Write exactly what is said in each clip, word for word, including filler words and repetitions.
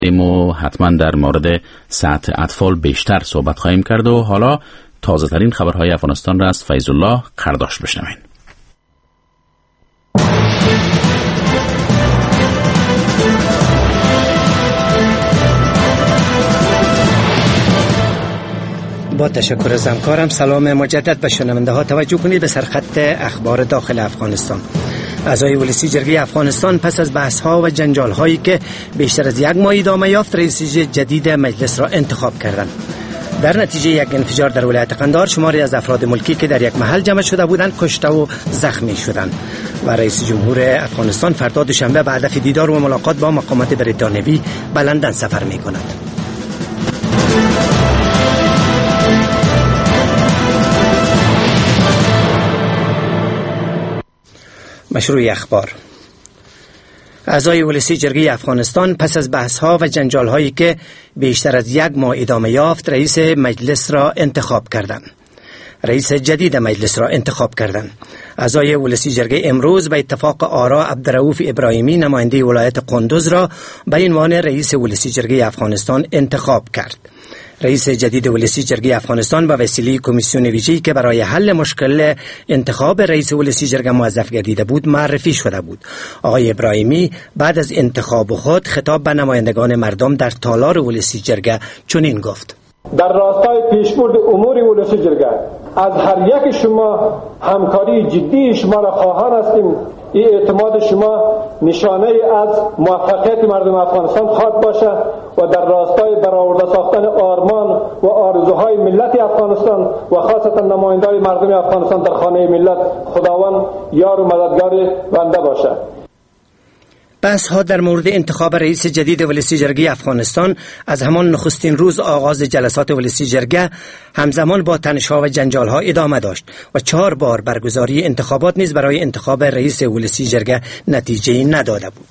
و حتما در مورد سطح اطفال بیشتر صحبت خواهیم کرد و حالا تازه ترین خبرهای افغانستان را از فیض الله قرداش بشنوین. با تشکر از همکارم، سلام مجدد به شنونده ها. توجه کنید به سرخط اخبار داخل افغانستان. اعضای ولسی جرگه افغانستان پس از بحث ها و جنجال هایی که بیشتر از یک ماه ادامه یافت، رئیس جدید مجلس را انتخاب کردند. در نتیجه یک انفجار در ولایت قندهار، شماری از افراد ملکی که در یک محل جمع شده بودند کشته و زخمی شدند و رئیس جمهور افغانستان فردا دوشنبه به هدف دیدار و ملاقات با مقامات بریتانیایی به لندن سفر می کند. مشروع اخبار. اعضای ولسی جرگه افغانستان پس از بحث‌ها و جنجال‌هایی که بیشتر از یک ماه ادامه یافت، رئیس مجلس را انتخاب کردند. رئیس جدید مجلس را انتخاب کردند. اعضای ولسی جرگه امروز به اتفاق آرا عبدالرؤوف ابراهیمی، نماینده ولایت قندوز، را به عنوان رئیس ولسی جرگه افغانستان انتخاب کرد. رئیس جدید ولسی جرگه افغانستان به وسیله کمیسیون ویژه‌ای که برای حل مشکل انتخاب رئیس ولسی جرگه موظف گردیده بود معرفی شده بود. آقای ابراهیمی بعد از انتخاب خود خطاب به نمایندگان مردم در تالار ولسی جرگه چنین گفت: در راستای پیشبرد امور ولسی جرگه از هر یک شما همکاری جدی شما را خواهان هستیم. این اعتماد شما نشانه از موفقیت مردم افغانستان خواهد باشد و در راستای برآورده ساختن آرمان و آرزوهای ملت افغانستان و خاصتا نمایندگان مردم افغانستان در خانه ملت خداوند یار و مددگار بنده باشد. بحث ها در مورد انتخاب رئیس جدید ولسی جرگه افغانستان از همان نخستین روز آغاز جلسات ولسی جرگه همزمان با تنش‌ها و جنجال‌ها ادامه داشت و چهار بار برگزاری انتخابات نیز برای انتخاب رئیس ولسی جرگه نتیجه نداده بود.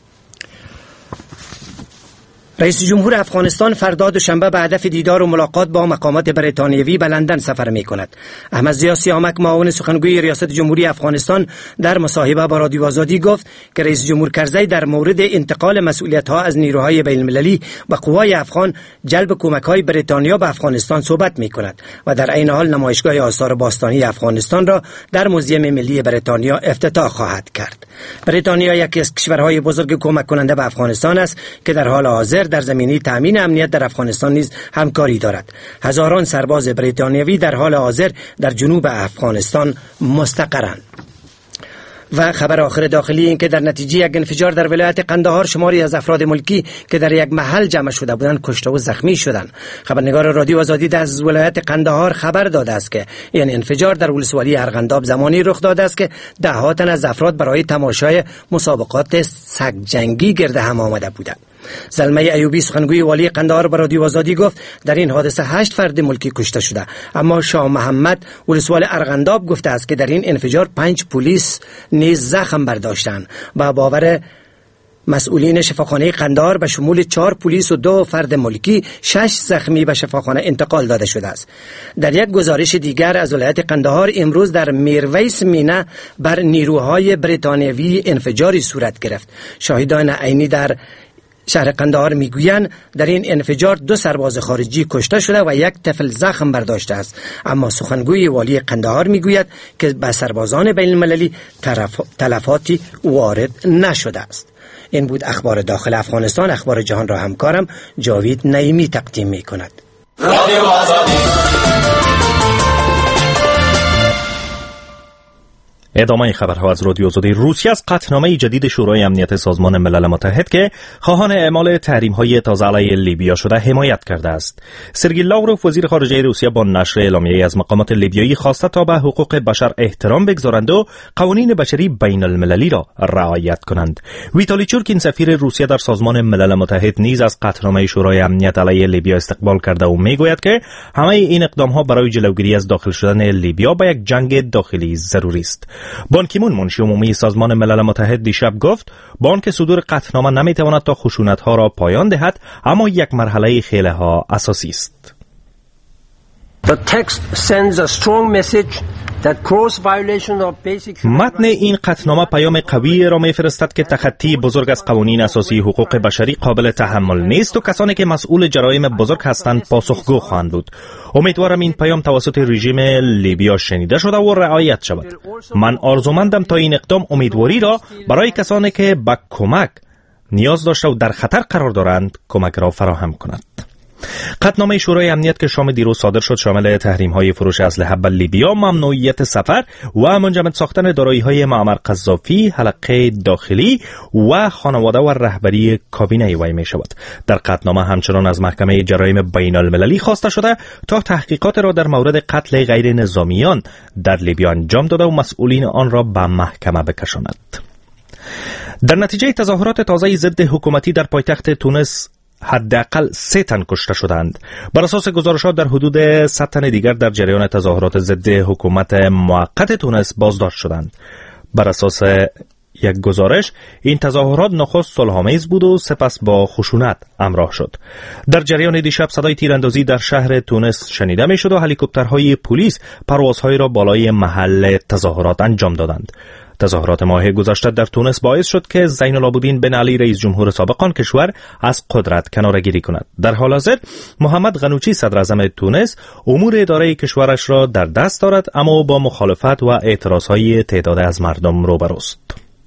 رئیس جمهور افغانستان فردا دوشنبه به هدف دیدار و ملاقات با مقامات بریتانیایی به لندن سفر می کند. احمد ضیا سیامک، معاون سخنگوی ریاست جمهوری افغانستان، در مصاحبه با رادیو آزادی گفت که رئیس جمهور کرزی در مورد انتقال مسئولیت ها از نیروهای بین المللی و قوای افغان جلب کمک های بریتانیا به افغانستان صحبت می کند و در عین حال نمایشگاه آثار باستانی افغانستان را در موزیم ملی بریتانیا افتتاح خواهد کرد. بریتانیا یکی از کشورهای بزرگ کمک کننده به افغانستان است که در حال حاضر در زمینه تامین امنیت در افغانستان نیز همکاری دارد. هزاران سرباز بریتانیایی در حال حاضر در جنوب افغانستان مستقرند. و خبر آخر داخلی این که در نتیجه یک انفجار در ولایت قندهار، شماری از افراد ملکی که در یک محل جمع شده بودند کشته و زخمی شدند. خبرنگار رادیو آزادی از ولایت قندهار خبر داده است که این انفجار در ولسوالی ارغنداب زمانی رخ داده است که ده ها تن از افراد برای تماشای مسابقات سگ جنگی گرد هم آمده بودند. زلمه ایوبی، سخنگوی والی قندهار، به رادیو آزادی گفت در این حادثه هشت فرد ملکی کشته شده، اما شاه محمد ولسوال ارغنداب گفته است که در این انفجار پنج پلیس نیز زخم برداشتند. با باور مسئولین شفاخانه قندهار به شمول چهار پلیس و دو فرد ملکی، شش زخمی به شفاخانه انتقال داده شده است. در یک گزارش دیگر از ولایت قندهار، امروز در میرویس مینه بر نیروهای بریتانیایی انفجاری صورت گرفت. شاهدان عینی در شهر قندهار میگویند در این انفجار دو سرباز خارجی کشته شده و یک طفل زخم برداشته است، اما سخنگوی والی قندهار میگوید که به سربازان بین المللی تلفاتی وارد نشده است. این بود اخبار داخل افغانستان. اخبار جهان را همکارم جاوید نعیمی تقدیم می کند. رادیو آزادی. ادامه خبرها از رادیو آزادی. روسیه از قطعنامه جدید شورای امنیت سازمان ملل متحد که خواهان اعمال تحریم‌های تازه علیه لیبیا شده حمایت کرده است. سرگئی لاوروف، وزیر خارجه روسیه، با نشر اعلامیه‌ای از مقامات لیبیایی خواسته تا به حقوق بشر احترام بگذارند و قوانین بشری بین المللی را رعایت کنند. ویتالی چورکین، سفیر روسیه در سازمان ملل متحد، نیز از قطعنامه شورای امنیت علیه لیبیا استقبال کرده و میگوید که همه این اقدام‌ها برای جلوگیری از داخل شدن لیبیا به یک جنگ داخلی ضروری است. بان کی مون، منشی عمومی سازمان ملل متحد، دیشب گفت بانک صدور قطعنامه نمیتواند تا خشونت‌ها را پایان دهد، اما یک مرحله خیلی ها اساسی است. The text sends a strong message متن این قطعنامه پیام قوی را می‌فرستد که تخطی بزرگ از قوانین اساسی حقوق بشری قابل تحمل نیست و کسانی که مسئول جرایم بزرگ هستند پاسخگو خواهند بود. امیدوارم این پیام توسط رژیم لیبیا شنیده شده و رعایت شود. من آرزومندم تا این اقدام امیدواری را برای کسانی که به کمک نیاز داشته و در خطر قرار دارند کمک را فراهم کند. قطعنامه شورای امنیت که شام دیروز صادر شد شامل تحریم‌های فروش اسلحه به لیبیا، ممنوعیت سفر و منجمد ساختن دارایی‌های معمر قذافی، حلقه داخلی و خانواده و رهبری کابینه وی می‌شود. در قطعنامه همچنان از محکمه جرایم بین‌المللی خواسته شده تا تحقیقات را در مورد قتل غیر نظامیان در لیبیا انجام داده و مسئولین آن را به محکمه بکشاند. در نتیجه تظاهرات تازه ضد حکومتی در پایتخت تونس حداقل سه تن کشته شدند. بر اساس گزارشات در حدود صد تن دیگر در جریان تظاهرات ضد حکومت موقت تونس بازداشت شدند. بر اساس یک گزارش این تظاهرات نخست صلح‌آمیز بود و سپس با خشونت همراه شد. در جریان دیشب صدای تیراندازی در شهر تونس شنیده می‌شد و هلیکوپترهای پلیس پروازهایی را بالای محل تظاهرات انجام دادند. تظاهرات ماه گذشته در تونس باعث شد که زین العابدین بن علی رئیس جمهور سابق آن کشور از قدرت کناره‌گیری کند. در حال حاضر محمد غنوچی صدر اعظم تونس امور اداره کشورش را در دست دارد، اما با مخالفت و اعتراضهای تعداد از مردم روبروست.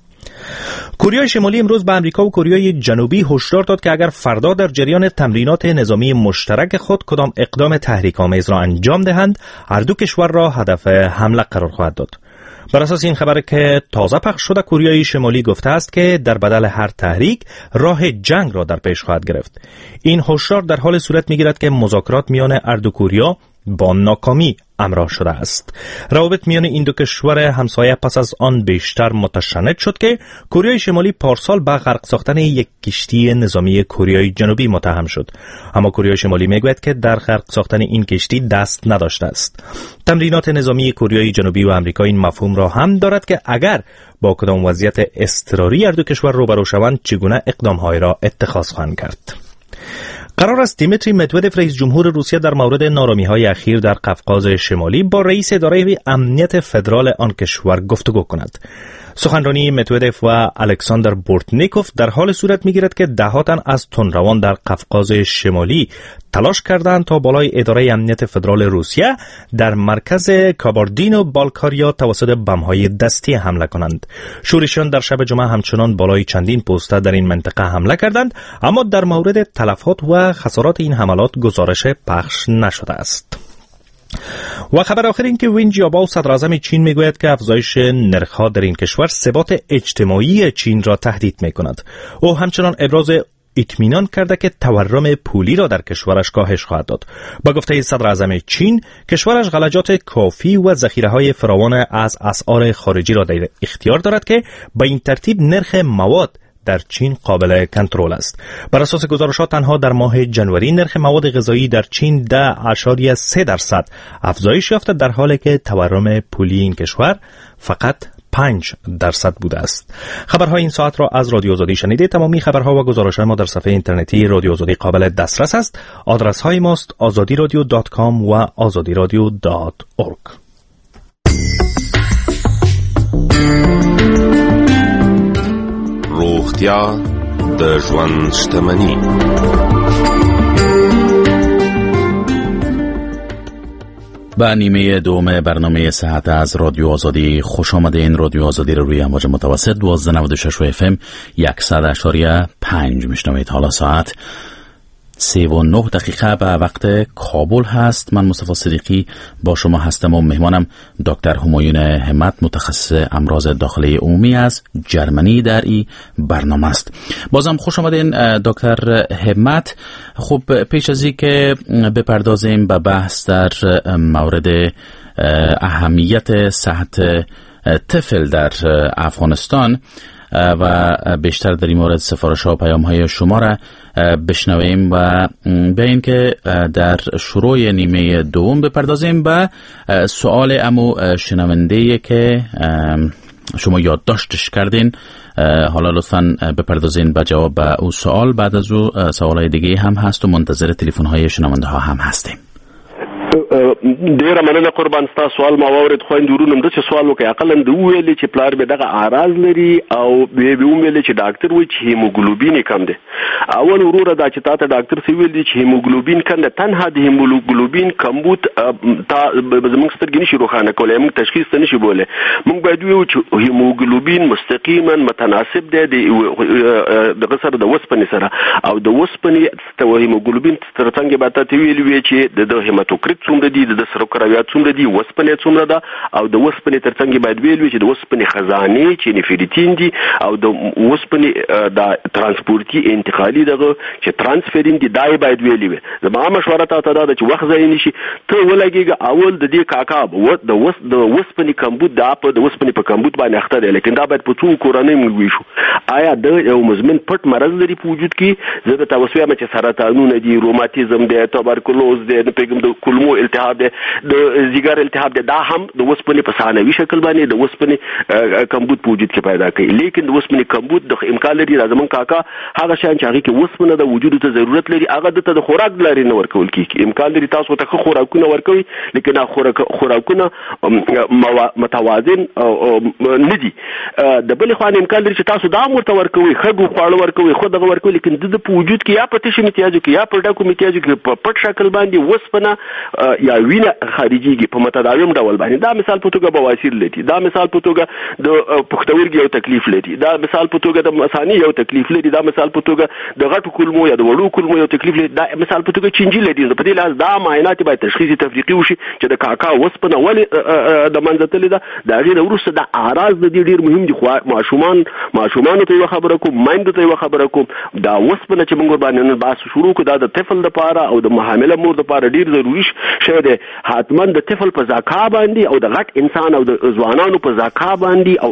کره شمالی امروز به امریکا و کره جنوبی هشدار داد که اگر فردا در جریان تمرینات نظامی مشترک خود کدام اقدام تحریک‌آمیز را انجام دهند، هر دو کشور را هدف حمله قرار خواهد داد. بر اساس این خبر که تازه پخش شده، کره شمالی گفته است که در بدل هر تحریک راه جنگ را در پیش خواهد گرفت. این هشدار در حال صورت می‌گیرد که مذاکرات میان هر دو کره با ناکامی همراه شده است. روابط میان این دو کشور همسایه پس از آن بیشتر متشنج شد که کره شمالی پارسال به غرق ساختن یک کشتی نظامی کره جنوبی متهم شد، اما کره شمالی میگوید که در غرق ساختن این کشتی دست نداشته است. تمرینات نظامی کره جنوبی و آمریکا این مفهوم را هم دارد که اگر با کدام وضعیت اضطراری هر دو کشور روبرو شوند چگونه اقدام‌های را اتخاذ خواهند کرد. قرار است دیمیتری مدودف رئیس جمهور روسیه در مورد نارامی‌های اخیر در قفقاز شمالی با رئیس اداره امنیت فدرال آن کشور گفتگو کند. سخنرانی مدودف و الکساندر بورتنیکوف در حال صورت می‌گیرد که ده‌ها تن از تندروان در قفقاز شمالی تلاش کردند تا بالای اداره امنیت فدرال روسیه در مرکز کاباردین و بالکاریا توسط بم‌های دستی حمله کنند. شورشیان در شب جمعه همچنان بالای چندین پوسته در این منطقه حمله کردند، اما در مورد تلفات و خسارات این حملات گزارش پخش نشده است. و خبر آخر این که وین جیاباو صدر اعظم چین میگوید که افزایش نرخ‌ها در این کشور ثبات اجتماعی چین را تهدید میکند. او همچنان ابراز اطمینان کرده که تورم پولی را در کشورش کاهش خواهد داد. با گفته صدر اعظم چین، کشورش غلجات کافی و ذخیره‌های فراوان از اسعار خارجی را در اختیار دارد که با این ترتیب نرخ مواد در چین قابل کنترل است. بر اساس گزارشات تنها در ماه جنوری نرخ مواد غذایی در چین ده ممیز سه درصد افزایش یافته، در حالی که تورم پولی این کشور فقط پنج درصد بوده است. خبرهای این ساعت را از رادیو آزادی شنیده. تمامی خبرها و گزارش‌های ما در صفحه اینترنتی رادیو آزادی قابل دسترس است. آدرس های ماست آزادی رادیو دات کام و آزادی رادیو دات اورگ. روغتیا د ژوند شتمني. به نیمه دوم برنامه صحت از رادیو آزادی خوش آمدین. رادیو آزادی رو روی امواج متوسط دوازده نود و شش اف ام صد اشاری پنج میشنوید. حالا ساعت سه و نه دقیقه به وقت کابل هست. من مصطفی صدیقی با شما هستم و مهمانم دکتر همایون همت، متخصص امراض داخلی عمومی از جرمنی در این برنامه است. بازم خوش آمدین دکتر همت. خب پیش از این که بپردازیم به بحث در مورد اهمیت صحت طفل در افغانستان و بیشتر در این مورد سفارش ها و پیام های شما را بشنویم و به این که در شروع نیمه دوم بپردازیم به سوال امو شنونده که شما یادداشتش کردین. حالا لطفاً بپردازین به جواب به او سوال. بعد از او سوالای دیگه هم هست و منتظر تلفن های شنونده ها هم هستیم. ډیره مننه قربان ستا سوال ما واورید خويند ورونم د څه سوال وکي عقلن د ویلې چې پلار به دغه اعراض لري او به به ویلې چې ډاکټر وایي چې هیموګلوبین کم دی. اول وروره دا چې تاسو ډاکټر سی ویل دي چې هیموګلوبین کنده تنها د هیموګلوبین کمبود تا زموږ سترګې نشي روښانه کولای، موږ تشخیص ته نشي بوله. موږ باید ویو چې هیموګلوبین مستقیما متناسب دی د غسر د وسپنې سره او د وسپنې ته هیموګلوبین ترڅنګ به تاسو ویل وی چې د هیماتوکریت څومره دي، د سرکرویات څومره دي، وسپنې څومره ده او د وسپنې ترڅنګ باید ویل وی چې د وسپنې خزانه چې نفریتین دي او د وسپنې د ترانسپورتي انتقالي دغه چې ترانسفرین دي دای باید ویلې وي. زما مشوره ته دا چې وخت ځای نشي ته ولګيږي اول د دې کاکا د وس د وسپنې کمبود د اپ د وسپنې په کمبود باندې اخته دی، لیکن دا باید په څو کورنۍ موږ ویشو آیا د یو مزمن پټ مرض لري په وجود کې. زه د تاسو وایم چې سرطانونه دي، روماتیزم دی، توبرکلوز دی، د پیګم د کولمو التهاب دی، د زیګر التهاب دی، دا هم د وسپنې په ثانوي شکل باندې د وسپنې کمبود په وجود کې پیدا کوي. لیکن د وسپنې کمبود د امکان لري زمون کاکا هغه شان چې هغه کې وسپنه د وجود ته ضرورت لري هغه د خوراک لري نه ورکول کیږي. امکان لري تاسو ته خوراکونه ورکوي لیکن خوراکونه متوازن نه دي. د بل خو امکان لري چې تاسو دا ورته ورکوي خګو خواړه ورکوي خو دغه ورکوي لیکن د په وجود کې یا په تشو میتیاجو کې یا په ډاکو میتیاجو کې په پټ شکل باندې وسپنه یا وینه خارجيږي په متداوم ډول باندې. دا مثال په توګه بواسیر لري، دا مثال په توګه د پښتورګي یو تکلیف لري، دا مثال په توګه د مثانې یو تکلیف لري، دا مثال په توګه د غټو کولمو یا د وړو کولمو یو تکلیف لري، دا مثال په توګه چینجی لري. په دې لحاظ دا معاینات باید تشخیصي تفریقي وشي چې د کاکا وسپنه ولې د منځتلې ده. دا غیر وروسته د اعراض د دې ډیر مهم دي. خو ماشومان ماشومان ته یو خبره کوم، مایند ته یو خبره کوم، دا وسپنه چې موږ باندې نن بحث شروع کړو دا د طفل لپاره او د حامله مور لپاره ډیر ضروري شی دی. حتما د طفل په ذکا باندې او د غټ انسان او د ځوانانو په ذکا باندې او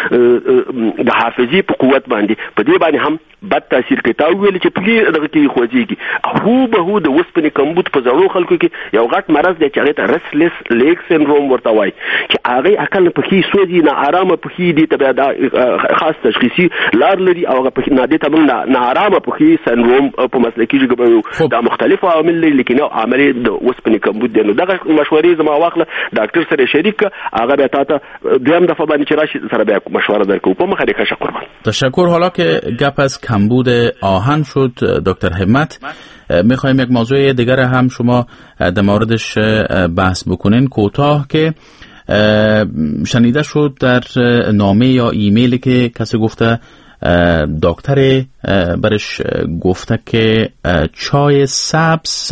د حافظي په قوت باندې په دې باندې هم بد تاثیر کوي. تا ویل چې په دغه کې خوځيږي هو به هو د وسپنې کمبود په زړو خلکو کې یو غټ مرض دی چې هغه ته رسلس لیګ سندروم ورته وایي چې هغه عقل په کې سوځي، نه آرامه په کې دي، ته دا خاص تشخیصي لار لري او هغه په نه دي ته موږ نه آرامه په کې سندروم په مسلکي ژبه دا مختلف عوامل لري لیکن یو عامل د وسپنې کمبود دی. نو دغه مشورې زما واخله ډاکټر سره شریک هغه به تاسو دویم دفعه باندې چې راشي سره به مشوره درکو. په مخه دې قربان تشکر. حالا که گپ از کمبود آهن شد دکتر همت، میخوایم یک موضوع دیگر هم شما در موردش بحث بکنین کوتاه که شنیده شد در نامه یا ایمیلی که کسی گفته دکتر برش گفته که چای سبز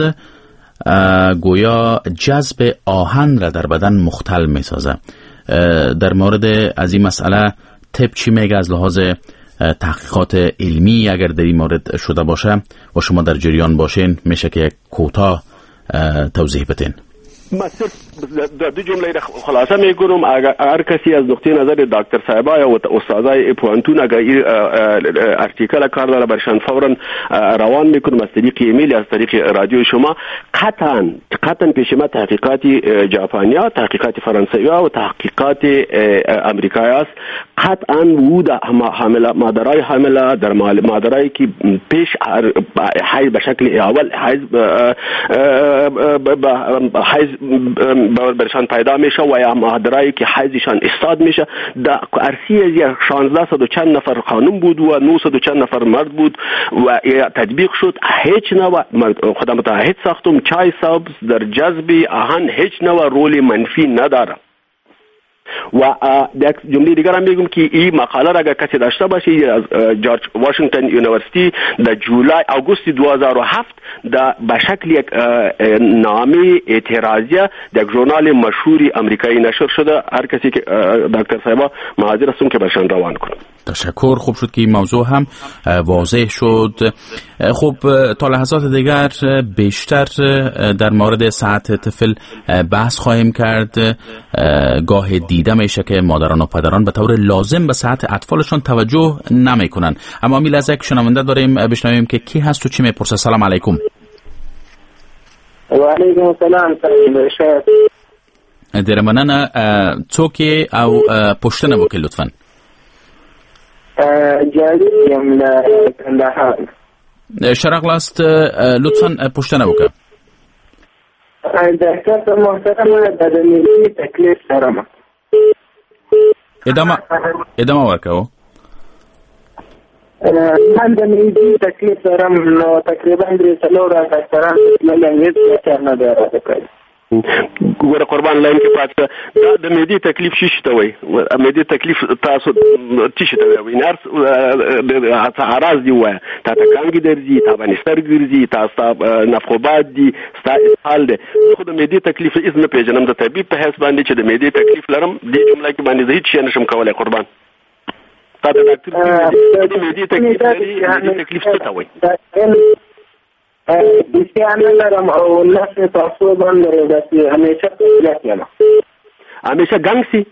گویا جذب آهن را در بدن مختل میسازه. در مورد از این مسئله طب چی میگه از لحاظ تحقیقات علمی اگر در این مورد شده باشه و شما در جریان باشین میشه که یک کوتاه توضیح بدین. ما صرف دو جمله خلاصه میگم هر کسی از نقطه نظر دکتر صاحبای و استادای پوانتون اگر ارتیکل کار داره برشان فورا روان میکنم از طریق ایمیل از طریق رادیو شما. قطعا قطعا پیش ما تحقیقات ژاپنیا، تحقیقات فرانسوی و تحقیقات امریکایی است. قطعا وجود حامله مادرای حامله در مادرایی که پیش حیض به شکل اول حیض حیض برشان پیدا میشه و یا مادرایی که حیضشان استاد میشه در عرصه از شانزده صد و چند نفر خانم بود و نهصد و چند نفر مرد بود و تطبیق شد. هیچ نوع خدا متعهد ساختم چای سبز در جذب آهن هیچ نوع رول منفی نداره. و یک جمله دیگر هم میگم که این مقاله را اگر کسی داشته باشه از جورج واشنگتن یونیورسیتی در جولای آگوست دو هزار و هفت در به شکل یک نامه اعتراضیه در یک ژورنال مشهوری امریکایی نشر شده. هر کسی که دکتر صاحبا حاضر هستم که برشان روان کنم. تشکر. خوب شد که این موضوع هم واضح شد. خب تا لحظات دیگر بیشتر در مورد صحت طفل بحث خواهیم کرد. گاه دیده میشه که مادران و پدران به طور لازم به صحت اطفالشان توجه نمیکنن. اما میل از یک شنونده داریم بشنویم که کی هست و چی میپرسه. سلام علیکم. و علیکم السلام. در مننه توکی او پشتنه بکی لطفا. جاریم لکندهار شرق لاست لطفا پشتنه بکی. ډاکټر ته محترمه د معدې تکلیف لرم. ادامه ادامه ورکوه. من د معدې تکلیف لرم، نو تقریبا درې څلور ډاکټران تللی هېڅ چا نه دی راته کړی. ګوره قربان لاین کې پاتې دا د معدې تکلیف شي شته وای معدې تکلیف تاسو چې شته وای نار اعراض دی وای تا ته کانګي درځي تا باندې ستر ګرځي تاسو نفخوبات دي ستا اسهال دی. خو د معدې تکلیف هیڅ نه پیژنم د طبيب په حساب باندې چې د معدې تکلیف لرم دې جمله کې باندې زه هیڅ شي نشم کولای. قربان تا د ډاکټر د معدې تکلیف لري معدې تکلیف څه ته وای؟ بسیانه لرم او نفس تاسو باندې داسې همیشه تکلیف یم. همیشه ګنګ سي؟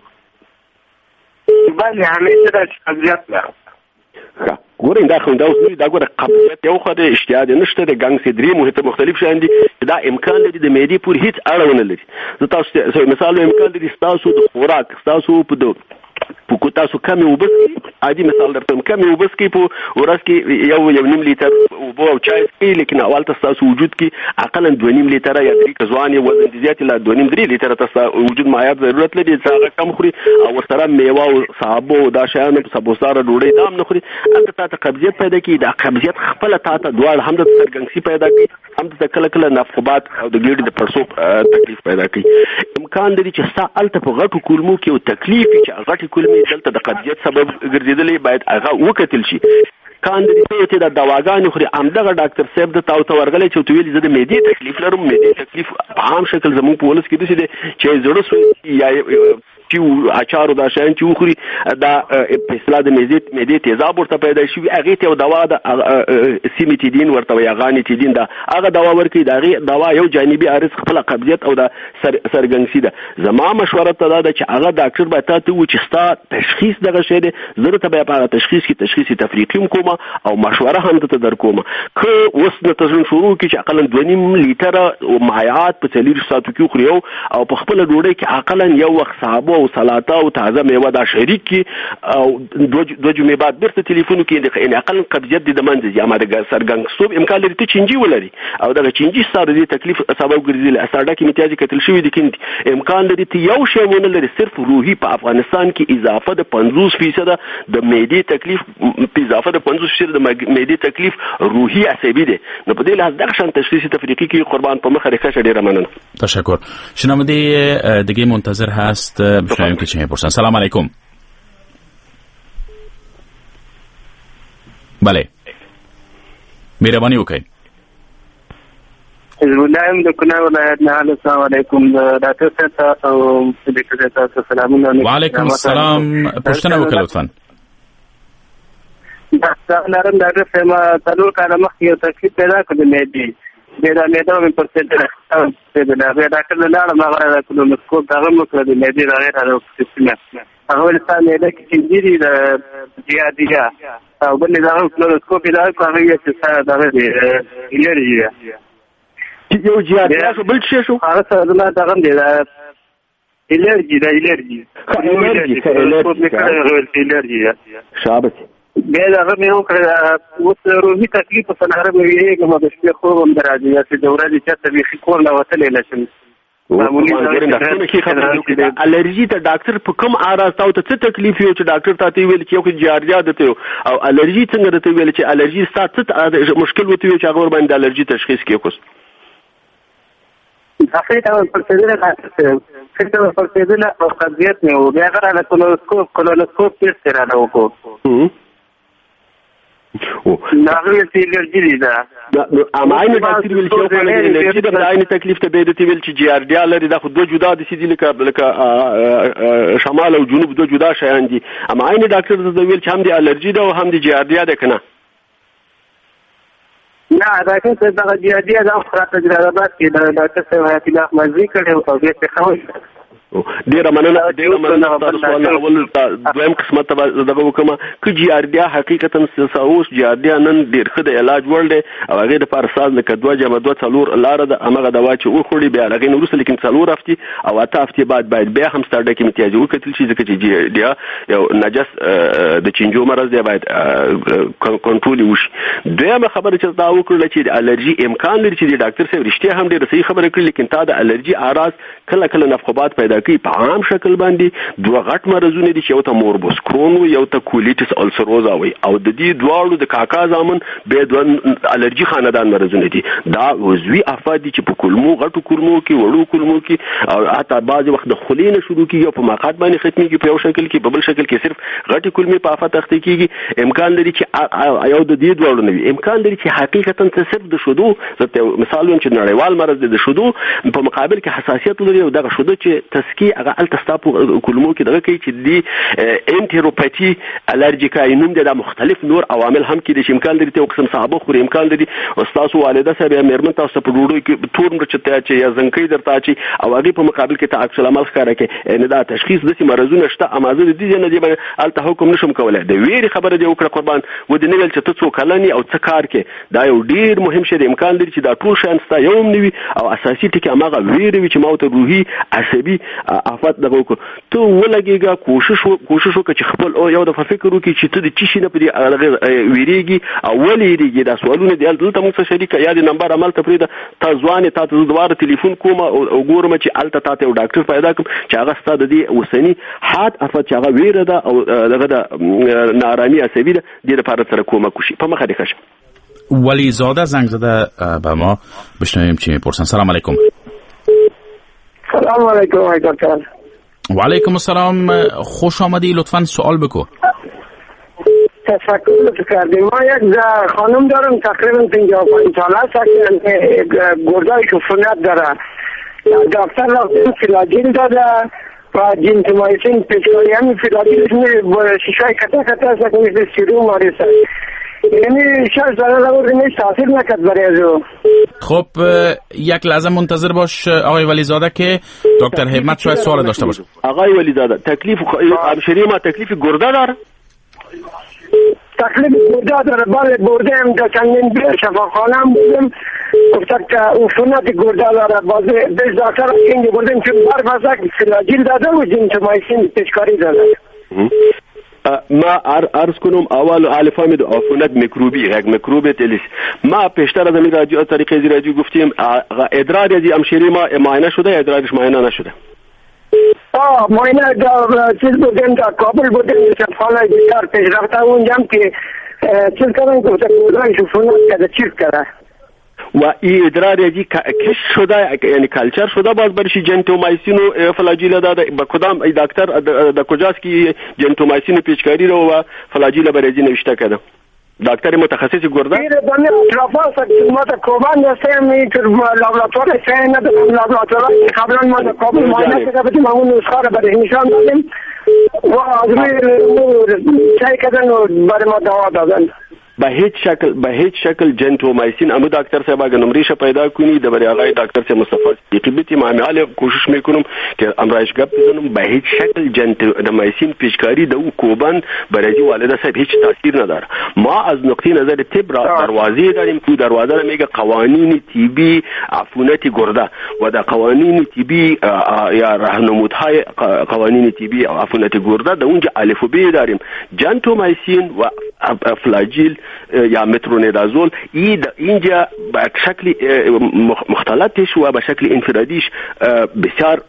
بله همیشه داسې قبضیت لرم. ګورئ دا خو دا اوس دا ګوره قبضیت یو خو د اشتها دی نشته د ګنګ سي درې محیط مختلف شیان دي دا امکان لري د معدې پورې هیڅ اړه ونه لري. زه تاسو مثال امکان لري ستاسو د خوراک ستاسو په د په تاسو کمی وبس عادي مثال درته کمی وبس کې په ورځ کې یو یو نیم لیټر اوبه او چای څښئ، لیکن اول تاسو وجود کې اقل دوه نیم لیټر یا درې کزوان وزن زیات لا دوه نیم درې لیټر تاسو وجود مایعات ضرورت لري چې هغه کم خوري او ورسره میوه او صحابه او دا شیان په سبوساره ډوډۍ دام نه خوري انت ته قبضیت پیدا کی. دا قبضیت خپل ته ته دوه هم د سرګنګسي پیدا کی هم د کله کله نفخوبات او د ګیډې د پرسو تکلیف پیدا کی. امکان لري چې ستا الته په غټو کولمو کې او تکلیف چې غټي کولمې دلته د قبضیت سبب ګرځیدلې باید هغه وکتل شي. کان دې ته د دواګانو خوري امدغه ډاکټر صاحب د تاو ته ورغلې چې تویل زده معدې تکلیف لرم. معدې تکلیف په عام شکل زموږ په ولس کې دي چې زړه سوي یا چې اچارو دا شان چې وخوري دا په اصطلاح د معدې معدې تیزاب ورته پیدا شي هغه ته دوا د سیمیتیدین ورته یا غانیتیدین دا هغه دوا ورکي دا دوا یو جانبي عارض خپل قبضیت او د سرګنګسي ده. زما مشوره ته دا چې هغه ډاکټر به تاسو و چې ستا تشخیص دغه شی دی زه ته به په تشخیص کې تشخیصي تفریقي کوم او مشوره هم ته در کوم که اوس د تاسو شروع کې چې اقل دوه نیم لیټر مایعات په څلور ساعتو کې خوري او په خپل ډوډۍ کې اقل یو وخت صحابه او سلاطه او تازه میوه دا شریک کی او دوه دوه جمعې بعد برته ټلیفون کې ان اقل قبضیت د منځ یا ما د سرګنګ صوب امکان لري ته چنجي ولري او دا چنجي ستاره دي تکلیف سبب ګرځي اساده کې امتیازي کتل شوی دي کیند امکان لري ته یو شی ونه لري صرف روحي په افغانستان کې اضافه د پنځوس فیصد د معدې تکلیف په اضافه د پنځوس فیصد د معدې تکلیف روحي عصبي دي. نو په دې لحاظ دغه شان تشخیصي تفریقی کې قربان په مخه راکشه ډیره مننه. تشکر. شنونده دیگه منتظر هست بشنویم که چی میپرسن. سلام علیکم. بله مهربانی وکړئ. حزب الله هم د کونړ ولایت نه. السلام علیکم ډاکټر صاحب او ډاکټر صاحب سلامونه. وعلیکم السلام. پوښتنه وکړئ لطفا. دا نرم ډاکټر صاحب تلور کاله مخکې یو تکلیف پیدا کړ د معدې دا معده مې پر څه ده دا دا ډاکټر نه لاړم هغه کولونوسکوپ دا هم کړ د معدې راغی راځو سیستم هغه ولې معده کې چې دي د زیادیا او بل دا کولونوسکوپ دا هغه یې چې دا دی الرجی یو زیادیا بل څه شو هغه سره دا دغه دی الرجی دا الرجی الرجی الرجی شابه بیا دا هغه مې وکړه اوس روحي تکلیف په سناره مې ویږم د شپې خوب هم درځي چې د ورځې چاته بیخي کور نه وتلی نشم. الرجی ته ډاکټر په کوم اعراض تاسو ته څه تکلیف یو چې ډاکټر تاسو ویل چې یو جارجا دته او الرجی څنګه دته ویل چې الرجی ستاسو مشکل وته چې هغه ور باندې الرجی تشخیص کې کوس اخر ته پر څه ده څه پر څه ده او قضیت نه و بیا غره کولونوسکوپ کولونوسکوپ کې سره نه وکړو ناغوی الرجی دی دا اما این ډاکټر ویل چې یو خلک الرجی د عین تکلیف ته به د تی ویل چې جی ار ډی لري دا خو دوه جدا دي چې لکه لکه شمال او جنوب دوه جدا شیان دي اما عین ډاکټر د ویل چې هم د الرجی ده او هم د جی ار ډی ده کنه نه دا چې دا جی ار ډی دا خو راته تجربه کې دا ډاکټر صاحب حیات الله مزي کړي او بیا څه خو ډیره مننه ډیره مننه تاسو سوال اول دویم قسمت ته دغه وکما چې جیاردیا حقیقتا ساوس جیاردیا نن ډیر ښه د علاج ورل او هغه د پارساز لکه دوه جمع دوه څلور لار د امغه دوا چې او خوري بیا هغه نو لیکن څلور هفتي او اته هفتي بعد باید بیا هم ستارډه کې امتیاز وکړي چې ځکه چې جیاردیا یو نجس د چینجو مرز دی باید کنټرول وشي دویمه خبره چې دا وکړل چې د الرجی امکان لري چې د ډاکټر صاحب رښتیا هم ډیر صحیح خبره کړې لیکن تا د الرجی اعراض کله کله نفقوبات پیدا کوي په عام شکل باندې دوه غټ مرزونه دي چې یو ته موربوس کرون یو ته کولیټس السروزا وي او د دې دواړو د کاکا زامن به د الرجی خاندان مرزونه دي دا وزوی افاد دي چې په کلمو غټو کلمو کې وړو کلمو کې او حتی بعض وخت د خلینو شروع کیږي په ماقات باندې ختميږي په یو شکل کې په بل شکل کې صرف غټي کلمې په افات تخته کیږي امکان لري چې یو د دې دواړو نه وي امکان لري چې حقیقتا صرف د شودو مثال چې نړیوال مرز د شودو په مقابل کې حساسیت لري او دغه شودو چې تسکی هغه التستاپو کلمو کې دغه کوي چې دی انټیروپاتی الرجیکای نوم د مختلف نور عوامل هم کې د امکان لري ته قسم صحابه خو امکان لري استاد والده صاحب مېرمن تاسو په ډوډۍ کې تور مرچته چې یا زنکې درته چې او هغه په مقابل کې تعکس العمل ښکاره کوي ان دا تشخیص د مرزونه شته امازه دي نه دی الته حکم نشم کولای د ویری خبره دی وکړه قربان و د نیول چې تاسو کلنی او څه کار کې دا یو ډیر مهم شی د امکان لري چې دا ټول شان ستا یو نیوي او اساسي ټکی هغه ویری چې ماته روحي عصبي افات دغه کو ته ولګيګه کوشش کوشش وکړه چې خپل او یو د فکر وکړي چې ته د چی شي نه پرې ویریږي او ولېریږي دا سوالونه دی دلته موږ شریک یا د نمبر عمل ته پرې د تاسوانه تاسو دواره ټلیفون کوم او ګورم چې الته تاسو یو ډاکټر پیدا کوم چې هغه ستاسو د دې وسنی حاد افات چې هغه ویره ده او دغه د نارامي عصبي ده د لپاره سره کومه کوشي په مخه دي ښه ولی زاده زنگ زده به ما بشنویم چی میپرسن. سلام علیکم. سلام علیکم آقای دکتر. و علیکم السلام، خوش آمدی، لطفاً سوال بکن. تشکر کردیم. ما یک خانم دارم تقریبا پنجاه و پنج ساله است که گردای عفونت داره. دکتر رفتیم فلاجیل داده و جنتومایسین پیشکاری همین فلاجیل با شیشای کتا کتا است که مثل سیروم آریسه. یعنی شش داره رو نیست تاثیر نکرد برای ازو. خب یک لحظه منتظر باش آقای ولیزاده که دکتر همت شاید سوال داشته باشه. آقای ولیزاده تکلیف همشری ما تکلیف گرده داره؟ تکلیف گرده داره. بله بردیم در چندین بیر شفاخانه هم بودیم گفتن که عفونت گرده داره. بازی بیش دکتر اینجا بردیم که برف ازک فلاجیل داده و جنتومایسین پیشکاری داده. ما عرض کنم اول الفا می عفونت میکروبی یک میکروب تلیس ما پیشتر از این رادیو طریقه زی رادیو گفتیم ادرار از همشری ما معاینه شده ادرارش معاینه نشده. آه معاینه در چیز بودیم در کابل بودیم شفاخانه بیشتر پیش رفته اونجا که چیز کردن گفته گردهایش عفونت کرده چیز کرده و این ادرار یعنی کش شده یعنی کلچر شده باز برشی جنتومایسین و فلاجیل داده با کدام دکتر در کجاست که جنتومایسین پیشکاری رو و فلاجیل برای نوشته کرده دکتر متخصص گرده؟ این دنیا اطرافا ما در کوبان دستیم این که لابراتوار سعی ندارم لابراتوار قبلا ما در کابل معاینه کرده بودیم همون نسخه رو برای نشان دادیم و از روی سعی کردن و برای ما دوا دادن. به هیچ شکل به هیچ شکل جنتومایسین امو دکتر صاحب اگر نمریش پیدا کنی در برای آقای دکتر صاحب مصطفی یکیبتی معامله کوشش میکنم که امرایش گپ بزنم به هیچ شکل جنتومایسین پیشکاری دو کوبان برای والده صاحب هیچ تاثیر نداره. ما از نقطه نظر طب دروازه داریم که دروازه رو میگه قوانین طبی عفونت گرده و در قوانین طبی یا راهنمودهای قوانین طبی عفونت گرده در اونجا الف و ب داریم. جنتومایسین و فلاجیل یا مترونیدازول اینجا به شکل مختلطش و به شکل انفرادیش بسیار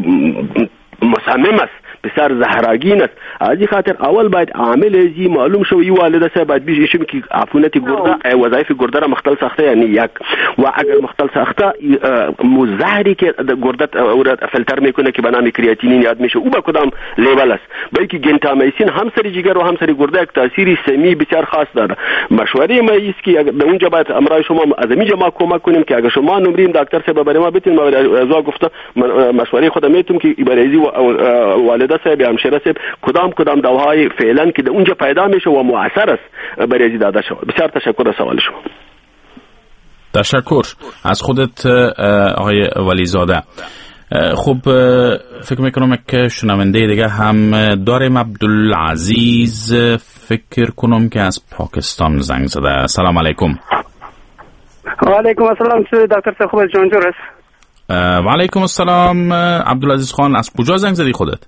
مسمم است، بسیار زهراگین است. از این خاطر اول باید عامل ازی معلوم شو. این والده صاحب باید بیشیم که عفونت گرده وظایف گرده را مختل ساخته یعنی یک و اگر مختل ساخته مزهری که گرده او را فلتر میکنه که به نام کریاتینین یاد میشه او با کدام لیول است. بلکه جنتامایسین هم سری جگر و هم سری گرده یک تاثیری سمی بسیار خاص داره. مشوره ما است که در اونجا باید امرای شما از اینجا ما کمک کنیم که اگر شما نمریم دکتر صاحب برای ما بتین ما از گفته مشوره خودم میتونم که برای والده صاحب همشره صاحب کدام کدام دواهای فعلا که در اونجا پیدا میشه و مؤثر است برای داده شو. بسیار تشکر از سوال شما. تشکر از خودت آقای ولیزاده. خب فکر میکنم که شنونده دیگه هم داریم. عبدالعزیز فکر کنم که از پاکستان زنگ زده. سلام علیکم. و علیکم السلام. دکتر صاحب خوب جانجور است؟ و علیکم السلام. عبدالعزیز خان از کجا زنگ زدی خودت؟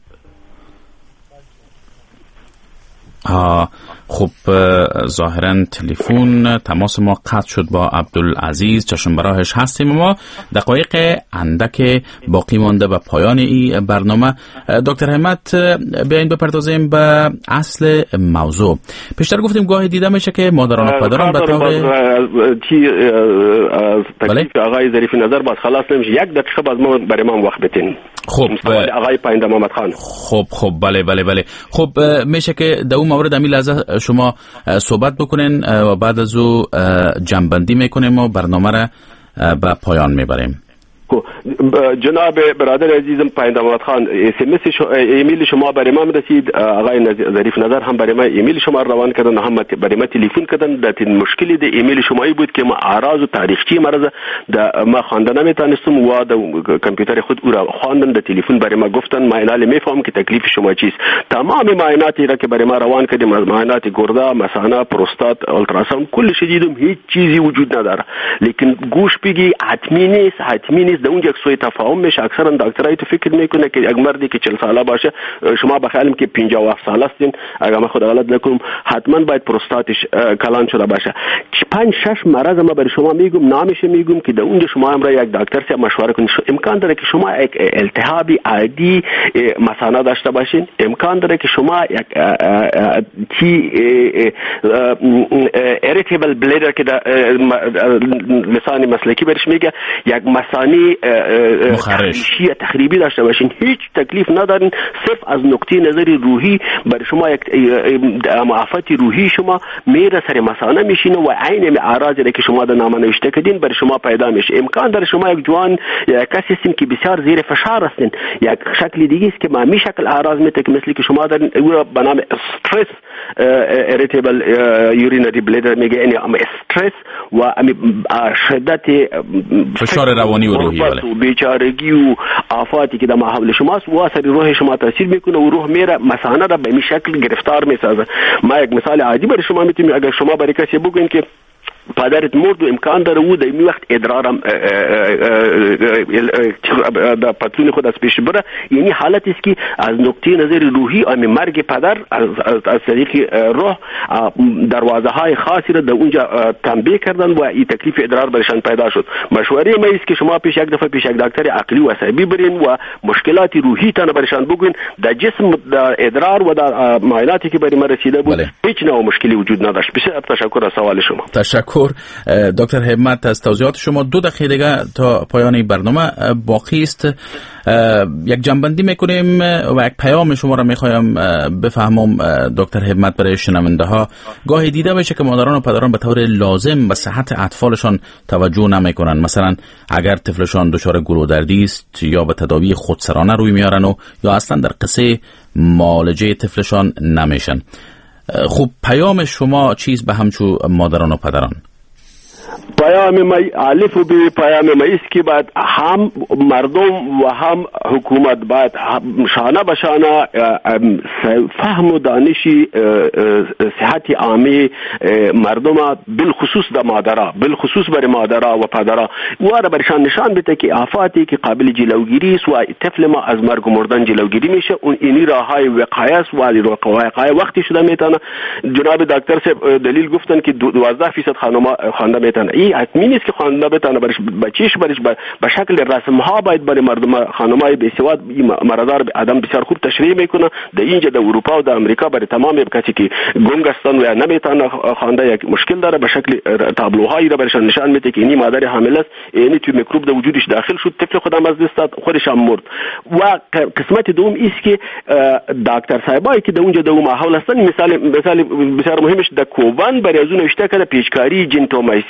ها خب ظاهرا تلفن تماس ما قطع شد با عبدالعزیز. چشم براهش هستیم. ما دقایق اندک باقی مانده به پایان این برنامه. دکتر همت بیاین بپردازیم به اصل موضوع. پیشتر گفتیم گاهی دیده میشه که مادران و پدران به طور چی از تکلیف آقای ظریف نظر باز خلاص نمیشه. یک دقیقه باز ما برای من وقت بتین. خب آقای پاینده محمد خان. خب خب بله بله بله. خب میشه که در اون مورد امی لحظه شما صحبت بکنین و بعد از او جنبندی میکنیم و برنامه را به پایان میبریم. جناب برادر عزیزم پاینده محمد خان، اسمس ایمیل شما برای ما رسید. آقای ظریف نظر هم برای ما ایمیل شما روان کردن، هم برای ما تلفن کردن. در مشکلی ده ایمیل شمایی بود که ما اعراض و تاریخچی مرز ده ما خواندن نمیتونستم و در کامپیوتر خود او را خواندن. در تلفن برای ما گفتن ما اینال میفهم که تکلیف شما چیست. تمام معایناتی را که برای ما روان کردیم، معاینات گرده، مثانه، پروستات، اولتراساوند، کل شدیدم هیچ چیزی وجود نداره. لیکن گوش بگی حتمی نیست، حتمی نیست. در اونجا سوی تفاهم میشه. اکثرا دکترای تو فکر میکنه که یک مردی که چهل ساله باشه، شما بخیالیم که پنجاه و هفت ساله هستین، اگر من خود غلط نکنم حتما باید پروستاتش کلان شده باشه. پنج شش مرض ما برای شما میگم، نامش میگم که در اونجا شما امروز یک دکتر سے مشوره کنید. امکان داره که شما یک التهابی عادی مثانه داشته باشین. امکان داره که شما یک چی ایریتیبل بلیدر که لسان مسلکی برش میگه، یک مثانی تخریشی تخریبی داشته باشین. هیچ تکلیف ندارین. صرف از نقطه نظر روحی برای شما یک معافات روحی شما میره سر مثانه میشینه و عین اعراضی که شما در نامه نوشته کردین برای شما پیدا میشه. امکان داره شما یک جوان کسی هستین که بسیار زیر فشار هستین، یک شکل دیگه است که ما می شکل اعراض میته که مثلی که شما دارین او به نام استرس ایریتیبل یورینری بلیدر میگه، یعنی استرس و شدت فشار روانی و روحی و بیچارگی و آفاتی که در ماحول شماست و اثر روح شما تاثیر میکنه و روح میره مثانه را به این شکل گرفتار میسازه. ما یک مثال عادی برای شما میتونیم، اگر شما برای کسی بگوین که پدرت مرد و امکان داره او در این وقت ادرارم در پتلون خود از پیش بره، یعنی حالت است که از نقطه نظر روحی آمی مرگ پدر از, از طریق روح دروازه های خاصی را در اونجا تنبیه کردن و این تکلیف ادرار برشان پیدا شد. مشوره ما است که شما پیش یک دفعه پیش یک دکتر عقلی و عصبی برین و مشکلات روحی تان برشان بگوین. در جسم در ادرار و در معایناتی که برای ما رسیده بود بله. هیچ نوع مشکلی وجود نداشت. بسیار تشکر از سوال شما. تشکر دکتر همت از توضیحات شما. دو دقیقه دیگه تا پایان برنامه باقی است. یک جنبندی میکنیم و یک پیام شما را میخوایم بفهمم دکتر همت برای شنونده ها. گاهی دیده میشه که مادران و پدران به طور لازم به صحت اطفالشان توجه نمیکنن. مثلا اگر طفلشان دچار گلودردی است یا به تداوی خودسرانه روی میارن و یا اصلا در قصه معالجه طفلشان نمیشن. خب پیام شما چیز به همچو مادران و پدران؟ پیام ما الف و ب پیام ما است که بعد هم مردم و هم حکومت باید شانه به شانه فهم و دانشی صحت عامی مردم بالخصوص در مادرها، بالخصوص برای مادرها و پدرها و را برشان نشان بده که آفاتی که قابل جلوگیری است و طفل ما از مرگ و مردن جلوگیری میشه. اون اینی راههای وقایع است و وقایع وقتی شده میتونه. جناب دکتر صاحب دلیل گفتن که دوازده فیصد خانم‌ها خوانده میتونه. این حتمی نیست که خوانده بتونه برش بچیش برش به شکل رسم ها باید برای مردم خانمای بی سواد مرادار آدم بسیار خوب تشریح میکنه. در اینجا در اروپا و در امریکا برای تمام کسی که گنگ هستن و نمیتونه خوانده یک مشکل داره به شکل تابلوهایی را برشان نشان میده که اینی مادر حامل است، یعنی توی میکروب در وجودش داخل شد، طفل خودم از دست داد، خودش هم مرد. و قسمت دوم است که دکتر صاحبایی که در اونجا در ماحول هستن، مثال مثال بسیار مهمش در کوبان برای از اون نوشته کنه پیشکاری جنتومایسین. یک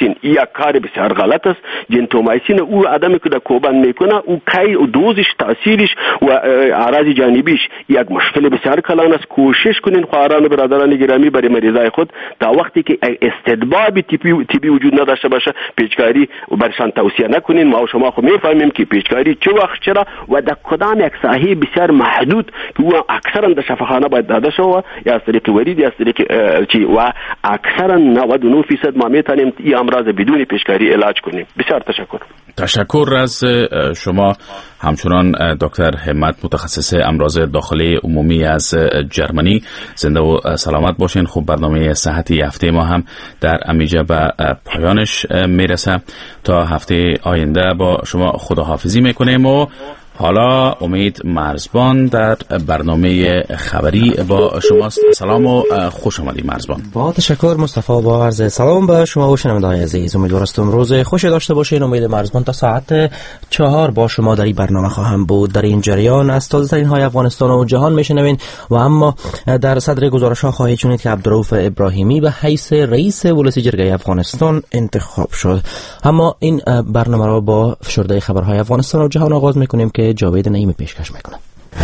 یک کار بسیار غلط است. جنتومایسین او آدمی که در کوبان میکنه او کی و دوزش تاثیرش و اعراض جانبیش یک مشکل بسیار کلان است. کوشش کنین خواهران و برادران گرامی برای مریضای خود تا وقتی که استدباب تیبی تیبی وجود نداشته باشه پیچکاری برشان توصیه نکنین. ما و شما خو میفهمیم که پیچکاری چه وقت چرا و در کدام یک ساحه بسیار محدود که او اکثرا در شفاخانه باید داده شود یا از طریق ورید یا از طریق چی و اکثرا نود و نه درصد ما میتونیم این امراض بدون پیشکاری علاج کنیم. بسیار تشکر. تشکر از شما. همچنان دکتر همت متخصص امراض داخلی عمومی از جرمنی، زنده و سلامت باشین. خب برنامه صحتی هفته ما هم در امیجه به پایانش میرسه. تا هفته آینده با شما خداحافظی میکنیم و حالا امید مرزبان در برنامه خبری با شماست. سلام و خوش آمدید مرزبان. با تشکر مصطفی. با عرض سلام به شما و شنونده‌های عزیز. امیدوارم روز خوشی داشته باشین. امید مرزبان تا ساعت چهار با شما در این برنامه خواهم بود. در این جریان از تازه ترین های افغانستان و جهان میشنوین و اما در صدر گزارش ها خواهید شنید که عبدالرؤوف ابراهیمی به حیث رئیس ولسی جرگه افغانستان انتخاب شد. اما این برنامه را با فشرده خبرهای افغانستان و جهان آغاز میکنیم که جاوید نعیمی پیشکش میکنه.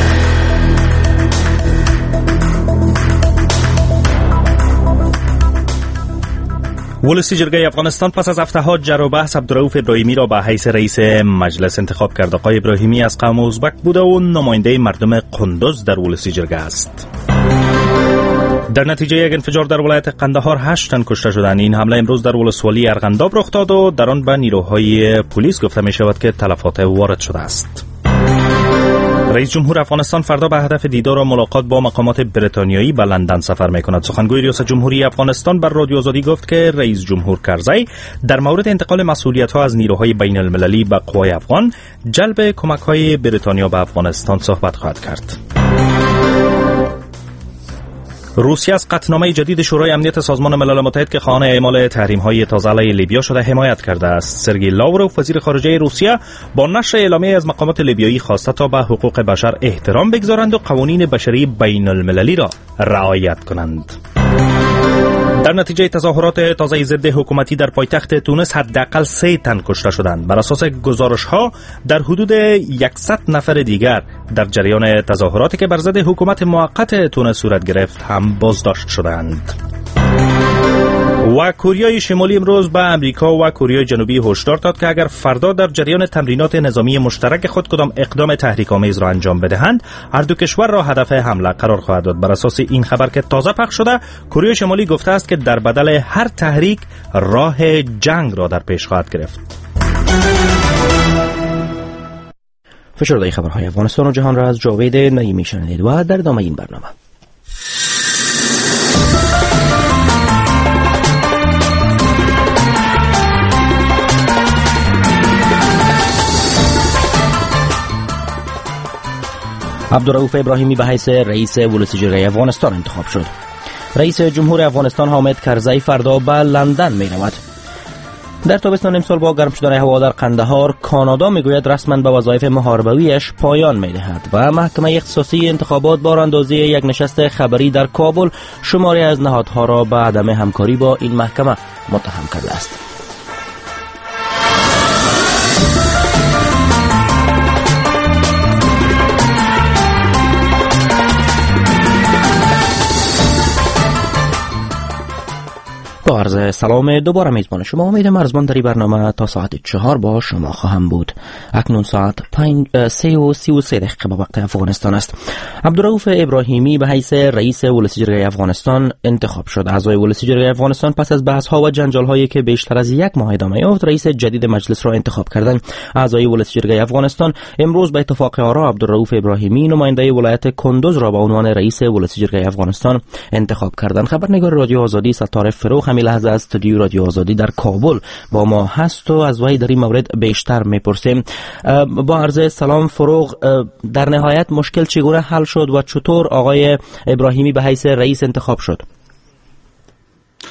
ولسی جرگه افغانستان پس از هفته‌ها جر و بحث عبدالرؤوف ابراهیمی را به حیث رئیس مجلس انتخاب کرد. آقای ابراهیمی از قوم ازبک بوده و نماینده مردم قندوز در ولسی جرگه است. در نتیجه یک انفجار در ولایت قندهار هشت تن کشته شدند. این حمله امروز در ولسوالی ارغنداب رخ داد و در آن به نیروهای پلیس گفته می شود که تلفات وارد شده است. رئیس جمهور افغانستان فردا به هدف دیدار و ملاقات با مقامات بریتانیایی به لندن سفر می‌کند. سخنگوی ریاست جمهوری افغانستان بر رادیو آزادی گفت که رئیس جمهور کرزی در مورد انتقال مسئولیت‌ها از نیروهای بین المللی به قوای افغان، جلب کمک‌های بریتانیا به افغانستان صحبت خواهد کرد. روسیه از قطعنامه جدید شورای امنیت سازمان ملل متحد که خواهان اعمال تحریم‌های تازه علیه لیبیا شده حمایت کرده است. سرگئی لاوروف وزیر خارجه روسیه با نشر اعلامیه از مقامات لیبیایی خواسته تا به حقوق بشر احترام بگذارند و قوانین بشری بین المللی را رعایت کنند. در نتیجه تظاهرات تازه ضد حکومتی در پایتخت تونس حداقل سه تن کشته شدند. بر اساس گزارش‌ها در حدود صد نفر دیگر در جریان تظاهراتی که بر ضد حکومت موقت تونس صورت گرفت هم بازداشت شدند. و کره شمالی امروز به امریکا و کره جنوبی هشدار داد که اگر فردا در جریان تمرینات نظامی مشترک خود کدام اقدام تحریک‌آمیز را انجام بدهند، هر دو کشور را هدف حمله قرار خواهد داد. بر اساس این خبر که تازه پخش شده، کره شمالی گفته است که در بدل هر تحریک راه جنگ را در پیش خواهد گرفت. فشرده خبرهای افغانستان و جهان را از جاوید نعیمی شنیدید و در ادامه این برنامه عبدالرؤوف ابراهیمی به حیث رئیس ولسی جرگه افغانستان انتخاب شد. رئیس جمهور افغانستان حامد کرزی فردا به لندن می رود. در تابستان امسال با گرم شدن هوا در قندهار، کانادا میگوید رسما به وظایف محاربویش پایان میدهد و محکمه اختصاصی انتخابات با راندازی یک نشست خبری در کابل شماری از نهادها را به عدم همکاری با این محکمه متهم کرده است. با عرض سلام دوباره میزبان شما امید مرزبان در این برنامه تا ساعت چهار با شما خواهم بود. اکنون ساعت پنج سه و سی و سه دقیقه به وقت افغانستان است. عبدالرؤوف ابراهیمی به حیث رئیس ولسی جرگه افغانستان انتخاب شد. اعضای ولسی جرگه افغانستان پس از بحث ها و جنجال هایی که بیشتر از یک ماه ادامه یافت، رئیس جدید مجلس را انتخاب کردند. اعضای ولسی جرگه افغانستان امروز به اتفاق آرا عبدالرؤوف ابراهیمی نماینده ولایت کندوز را به عنوان رئیس ولسی جرگه افغانستان انتخاب کردند. خبرنگار رادیو آزادی ستاره فروغ همین لحظه از استودیو رادیو آزادی در کابل با ما هست و از وی در این مورد بیشتر میپرسیم. با عرض سلام فروغ، در نهایت مشکل چگونه حل شد و چطور آقای ابراهیمی به حیث رئیس انتخاب شد؟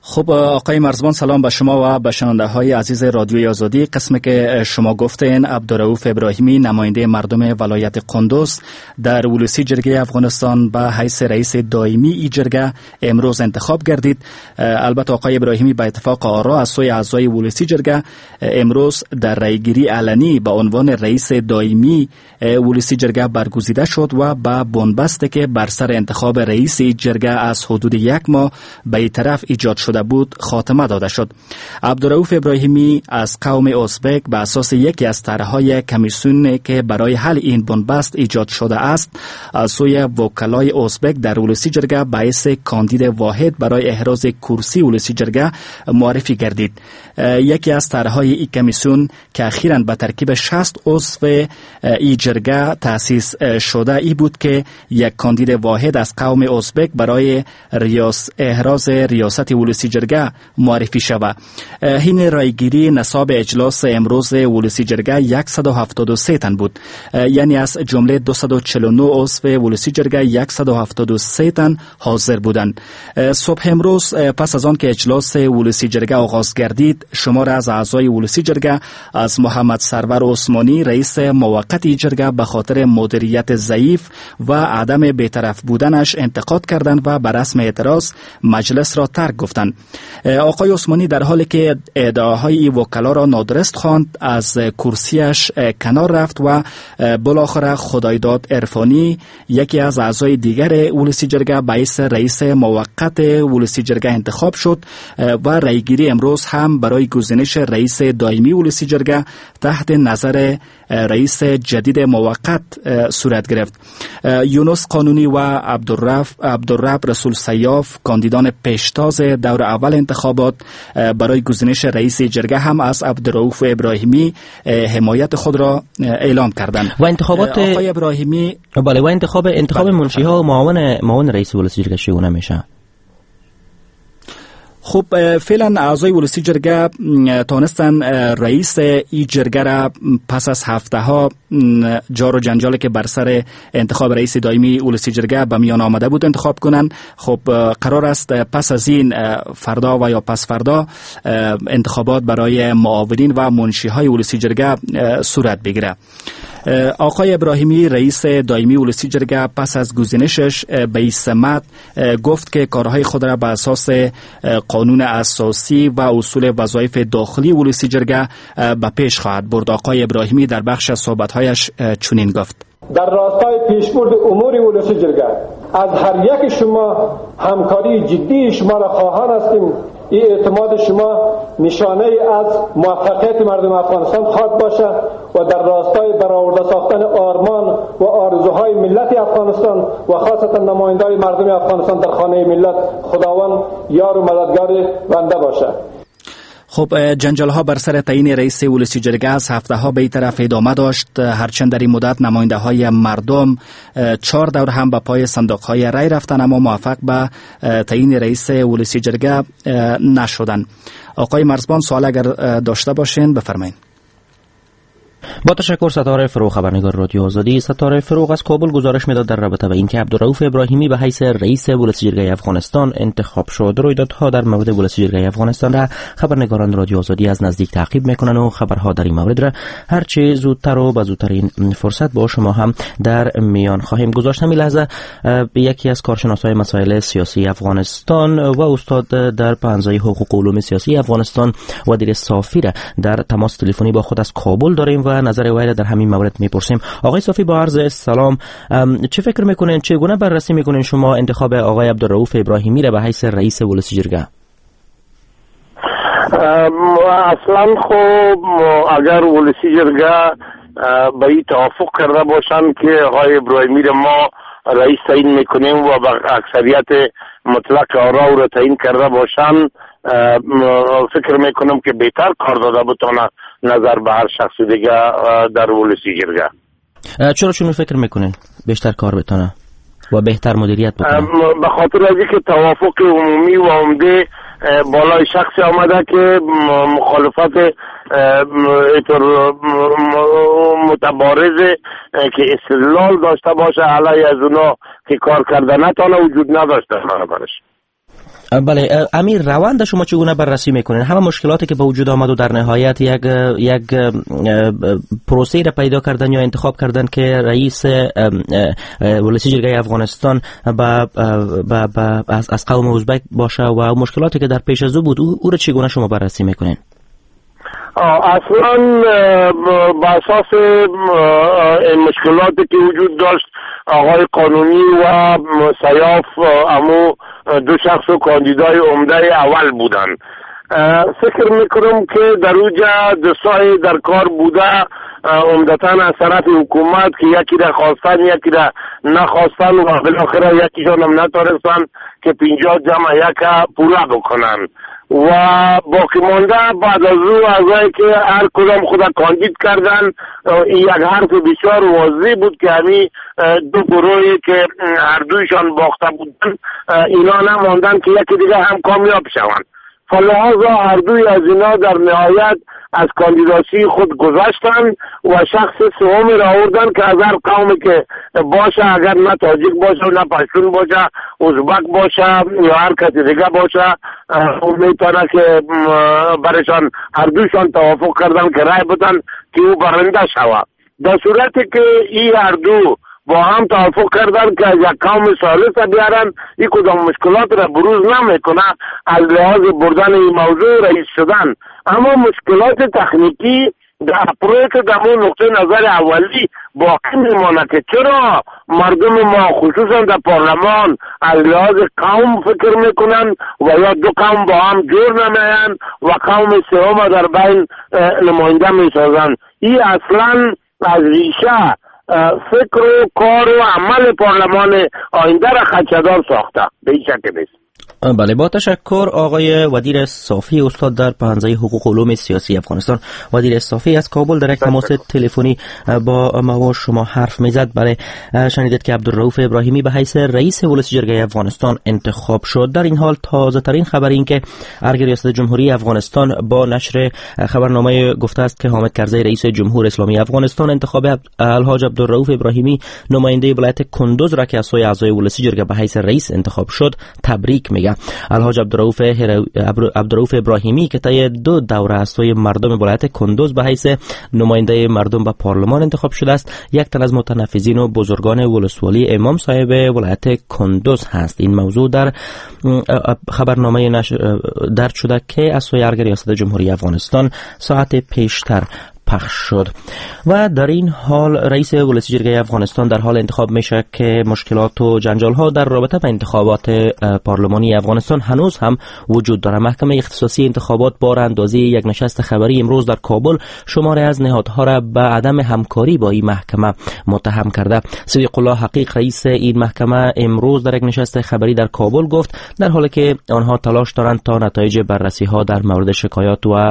خب آقای مرزبان، سلام به شما و به شنونده های عزیز رادیوی آزادی. قسمی که شما گفتین عبدالرؤوف ابراهیمی نماینده مردم ولایت قندوز در ولسی جرگه افغانستان به حیث رئیس دائمی ای جرگه امروز انتخاب گردید. البته آقای ابراهیمی به اتفاق آرا از سوی اعضای ولسی جرگه امروز در رایگیری علنی به عنوان رئیس دائمی ولسی جرگه برگزیده شد و با بنبستی که بر سر انتخاب رئیس جرگه از حدود یک ماه به طرف ایجاد شد بود خاتمه داده شد. عبدالرؤوف ابراهیمی از قوم ازبک به اساس یکی از طرح‌های کمیسیون که برای حل این بنبست ایجاد شده است از سوی وکلای ازبک در ولسی جرگه باعث کاندید واحد برای احراز کرسی ولسی جرگه معرفی گردید. یکی از طرح‌های این کمیسیون که اخیراً به ترکیب شصت عضو این جرگه تأسیس شده ای بود که یک کاندید واحد از قوم ازبک برای ریاس احراز ریاست ولسی جرگه معرفی شود. این رایگیری نصاب اجلاس امروز ولسی جرگه صد و هفتاد و سه تن بود، یعنی از جمله دویست و چهل و نه عضو ولسی جرگه صد و هفتاد و سه تن حاضر بودند. صبح امروز پس از آن که اجلاس ولسی جرگه آغاز گردید، شمار از اعضای ولسی جرگه از محمد سرور عثمانی رئیس موقت جرگه به خاطر مدیریت ضعیف و عدم بی‌طرف بودنش انتقاد کردند و بر رسم اعتراض مجلس را ترک گفتند. آقای عثمانی در حالی که ادعاهای وکلا را نادرست خواند از کرسیش کنار رفت و بالاخره خدایداد عرفانی یکی از اعضای دیگر ولسی جرگه باعث رئیس موقت ولسی جرگه انتخاب شد و رایگیری امروز هم برای گزینش رئیس دائمی ولسی جرگه تحت نظر رئیس جدید موقت صورت گرفت. یونس قانونی و عبدالرب عبدالرب رسول سیاف کاندیدان پیشتاز دور اول انتخابات برای گزینش رئیس جرگه هم از عبدالرؤوف ابراهیمی حمایت خود را اعلام کردند. و انتخابات آقای ابراهیمی بله و انتخاب انتخاب منشی ها و معاون معاون رئیس ولسی جرگه چگونه میشه؟ خب فعلا اعضای ولسی جرگه تانستن رئیس ای جرگه را پس از هفته ها جار و جنجالی که بر سر انتخاب رئیس دائمی ولسی جرگه به میان آمده بود انتخاب کنند. خب قرار است پس از این فردا و یا پس فردا انتخابات برای معاونین و منشی های ولسی جرگه صورت بگیره. آقای ابراهیمی رئیس دائمی ولسی جرگه پس از گزینشش به این سمت گفت که کارهای خود را بر اساس قانون اساسی و اصول وظایف داخلی ولسی جرگه به پیش خواهد برد. آقای ابراهیمی در بخش از صحبت‌هایش چنین گفت: در راستای پیشبرد امور ولسی جرگه از هر یک شما همکاری جدی شما را خواهان هستیم. این اعتماد شما نشانه از موفقیت مردم افغانستان خواهد باشد و در راستای برآورده ساختن آرمان و آرزوهای ملت افغانستان و خاصتا نمایندگان مردم افغانستان در خانه ملت خداوند یار و مددگار بنده باشد. خب جنجال ها بر سر تعیین رئیس ولسی جرگه از هفته ها به این طرف ادامه داشت، هرچند در این مدت نماینده های مردم چهار دور هم به پای صندوق های رای رفتن اما موفق به تعیین رئیس ولسی جرگه نشدن. آقای مرزبان سوال اگر داشته باشین بفرمایید. با تشکر. ستاره فروغ، خبرنگار رادیو آزادی. ستاره فروغ از کابل گزارش میداد در رابطه با اینکه عبدالرؤوف ابراهیمی به حیث رئیس ولسی جرگه افغانستان انتخاب شد. رویدادها در مورد ولسی جرگه افغانستان را خبرنگاران رادیو آزادی از نزدیک تعقیب میکنن و خبرها در این مورد را هرچه زودتر و به زودترین فرصت با شما هم در میان خواهیم گذاشت. همین لحظه یکی از کارشناسای مسائل سیاسی افغانستان و استاد در پانزه حقوق و علوم سیاسی افغانستان و دیر صافی را در تماس تلفنی با خود از کابل داریم و نظر وی در همین مورد میپرسیم. آقای صافی با عرض سلام، چه فکر میکنین، چگونه بررسی میکنین شما انتخاب آقای عبدالرؤوف ابراهیمی را به حیث رئیس ولسی جرگه؟ اصلا خب اگر ولسی جرگه به این توافق کرده باشند که آقای ابراهیمی را ما رئیس تعیین میکنیم و با اکثریت مطلق آرا را تعیین کرده باشند، فکر میکنم که بهتر کار داده بتونه نظر به هر شخص دیگه در ولسی جرگه. چرا چون فکر میکنین بیشتر کار بتونه و بهتر مدیریت بکنه؟ به خاطر از اینکه توافق عمومی و عمده بالای شخصی آمده که مخالفت اینطور متبارز که استدلال داشته باشه علیه از اونا که کار کرده نتانه وجود نداشته برش. بله امیر، روند شما چگونه بررسی میکنین؟ همه مشکلاتی که به وجود آمد و در نهایت یک یک پروسه را پیدا کردن یا انتخاب کردن که رئیس ولسی جرگه افغانستان با از از قوم ازبک باشه و مشکلاتی که در پیش از او بود، او را چگونه شما بررسی میکنین؟ اصلا با اساس مشکلاتی که وجود داشت، آقای قانونی و سیاف امو دو شخص و کاندیدای عمده اول بودن. فکر میکنم که در اوجا دستای در کار بوده، عمدتاً از طرف حکومت که یکی را خواستن یکی را نخواستن و بالاخره یکیشان هم نتونستن که پینجا جمع یک پورا بکنن و باقی مانده بعد از او اعضایی که هر کدام خود کاندید کردن. این یک حرف بسیار واضح بود که همین دو گروهی که هر دویشان باخته بودن اینا نماندن که یکی دیگه هم کامیاب شوند. فلحاظا هر دوی از اینا در نهایت از کاندیداسی خود گذاشتن و شخص سوم را آوردن که از هر قومی که باشه، اگر نه تاجیک باشه نه پشتون باشه، ازبک باشه یا هر کسی دیگه باشه، اون میتونه که برشان هر دوشان توافق کردن که رای بدن که او برنده شود. در صورتی که این هر دو با هم توافق کردن که یک قوم ثالث بیارن، این کدام مشکلات را بروز نمیکنه از لحاظ بردن این موضوع رئیس شدن. اما مشکلات تکنیکی در اپروچ در اون نقطه نظر اولی باقی میمانه که چرا مردم ما خصوصا در پارلمان از لحاظ قوم فکر میکنن و یا دو قوم با هم جور نمیان و قوم سوم در بین نماینده میسازن. این اصلا از ریشه فکر و کار و عمل پارلمان آینده را خدشه‌دار ساخته، به این شکل نیست. بله، با تشکر. آقای ودیر صافی، استاد در پانزده حقوق علوم سیاسی افغانستان. ودیر صافی از کابل در یک تماس تلفنی با ما و شما حرف میزد. بله، شنیدید که عبدالرؤوف ابراهیمی به حیث رئیس ولسی جرگه افغانستان انتخاب شد. در این حال تازه ترین خبر این که ارگ ریاست جمهوری افغانستان با نشر خبرنامه گفته است که حامد کرزی رئیس جمهور اسلامی افغانستان انتخاب الحاج عبدالرؤوف ابراهیمی نماینده ولایت کندوز را که از سوی اعضای ولسی جرگه به حیث رئیس انتخاب شد تبریک میگه. الحاج عبدالرؤوف عبدالرؤوف ابراهیمی که طی دو دوره از سوی مردم ولایت کندوز به حیث نماینده مردم به پارلمان انتخاب شده است، یک تن از متنفذین و بزرگان ولسوالی امام صاحب ولایت کندوز هست. این موضوع در خبرنامه نشر درج شده که از سوی ارگ ریاست جمهوری افغانستان ساعت پیشتر پخش شد. و در این حال رئیس ولسی جرگه افغانستان در حال انتخاب میشه که مشکلات و جنجال ها در رابطه با انتخابات پارلمانی افغانستان هنوز هم وجود داره. محکمه اختصاصی انتخابات بار اندازی یک نشست خبری امروز در کابل شماره از نهادها را به عدم همکاری با این محکمه متهم کرده. صدیق الله حقیق رئیس این محکمه امروز در یک نشست خبری در کابل گفت در حالی که آنها تلاش دارند تا نتایج بررسی ها در مورد شکایات و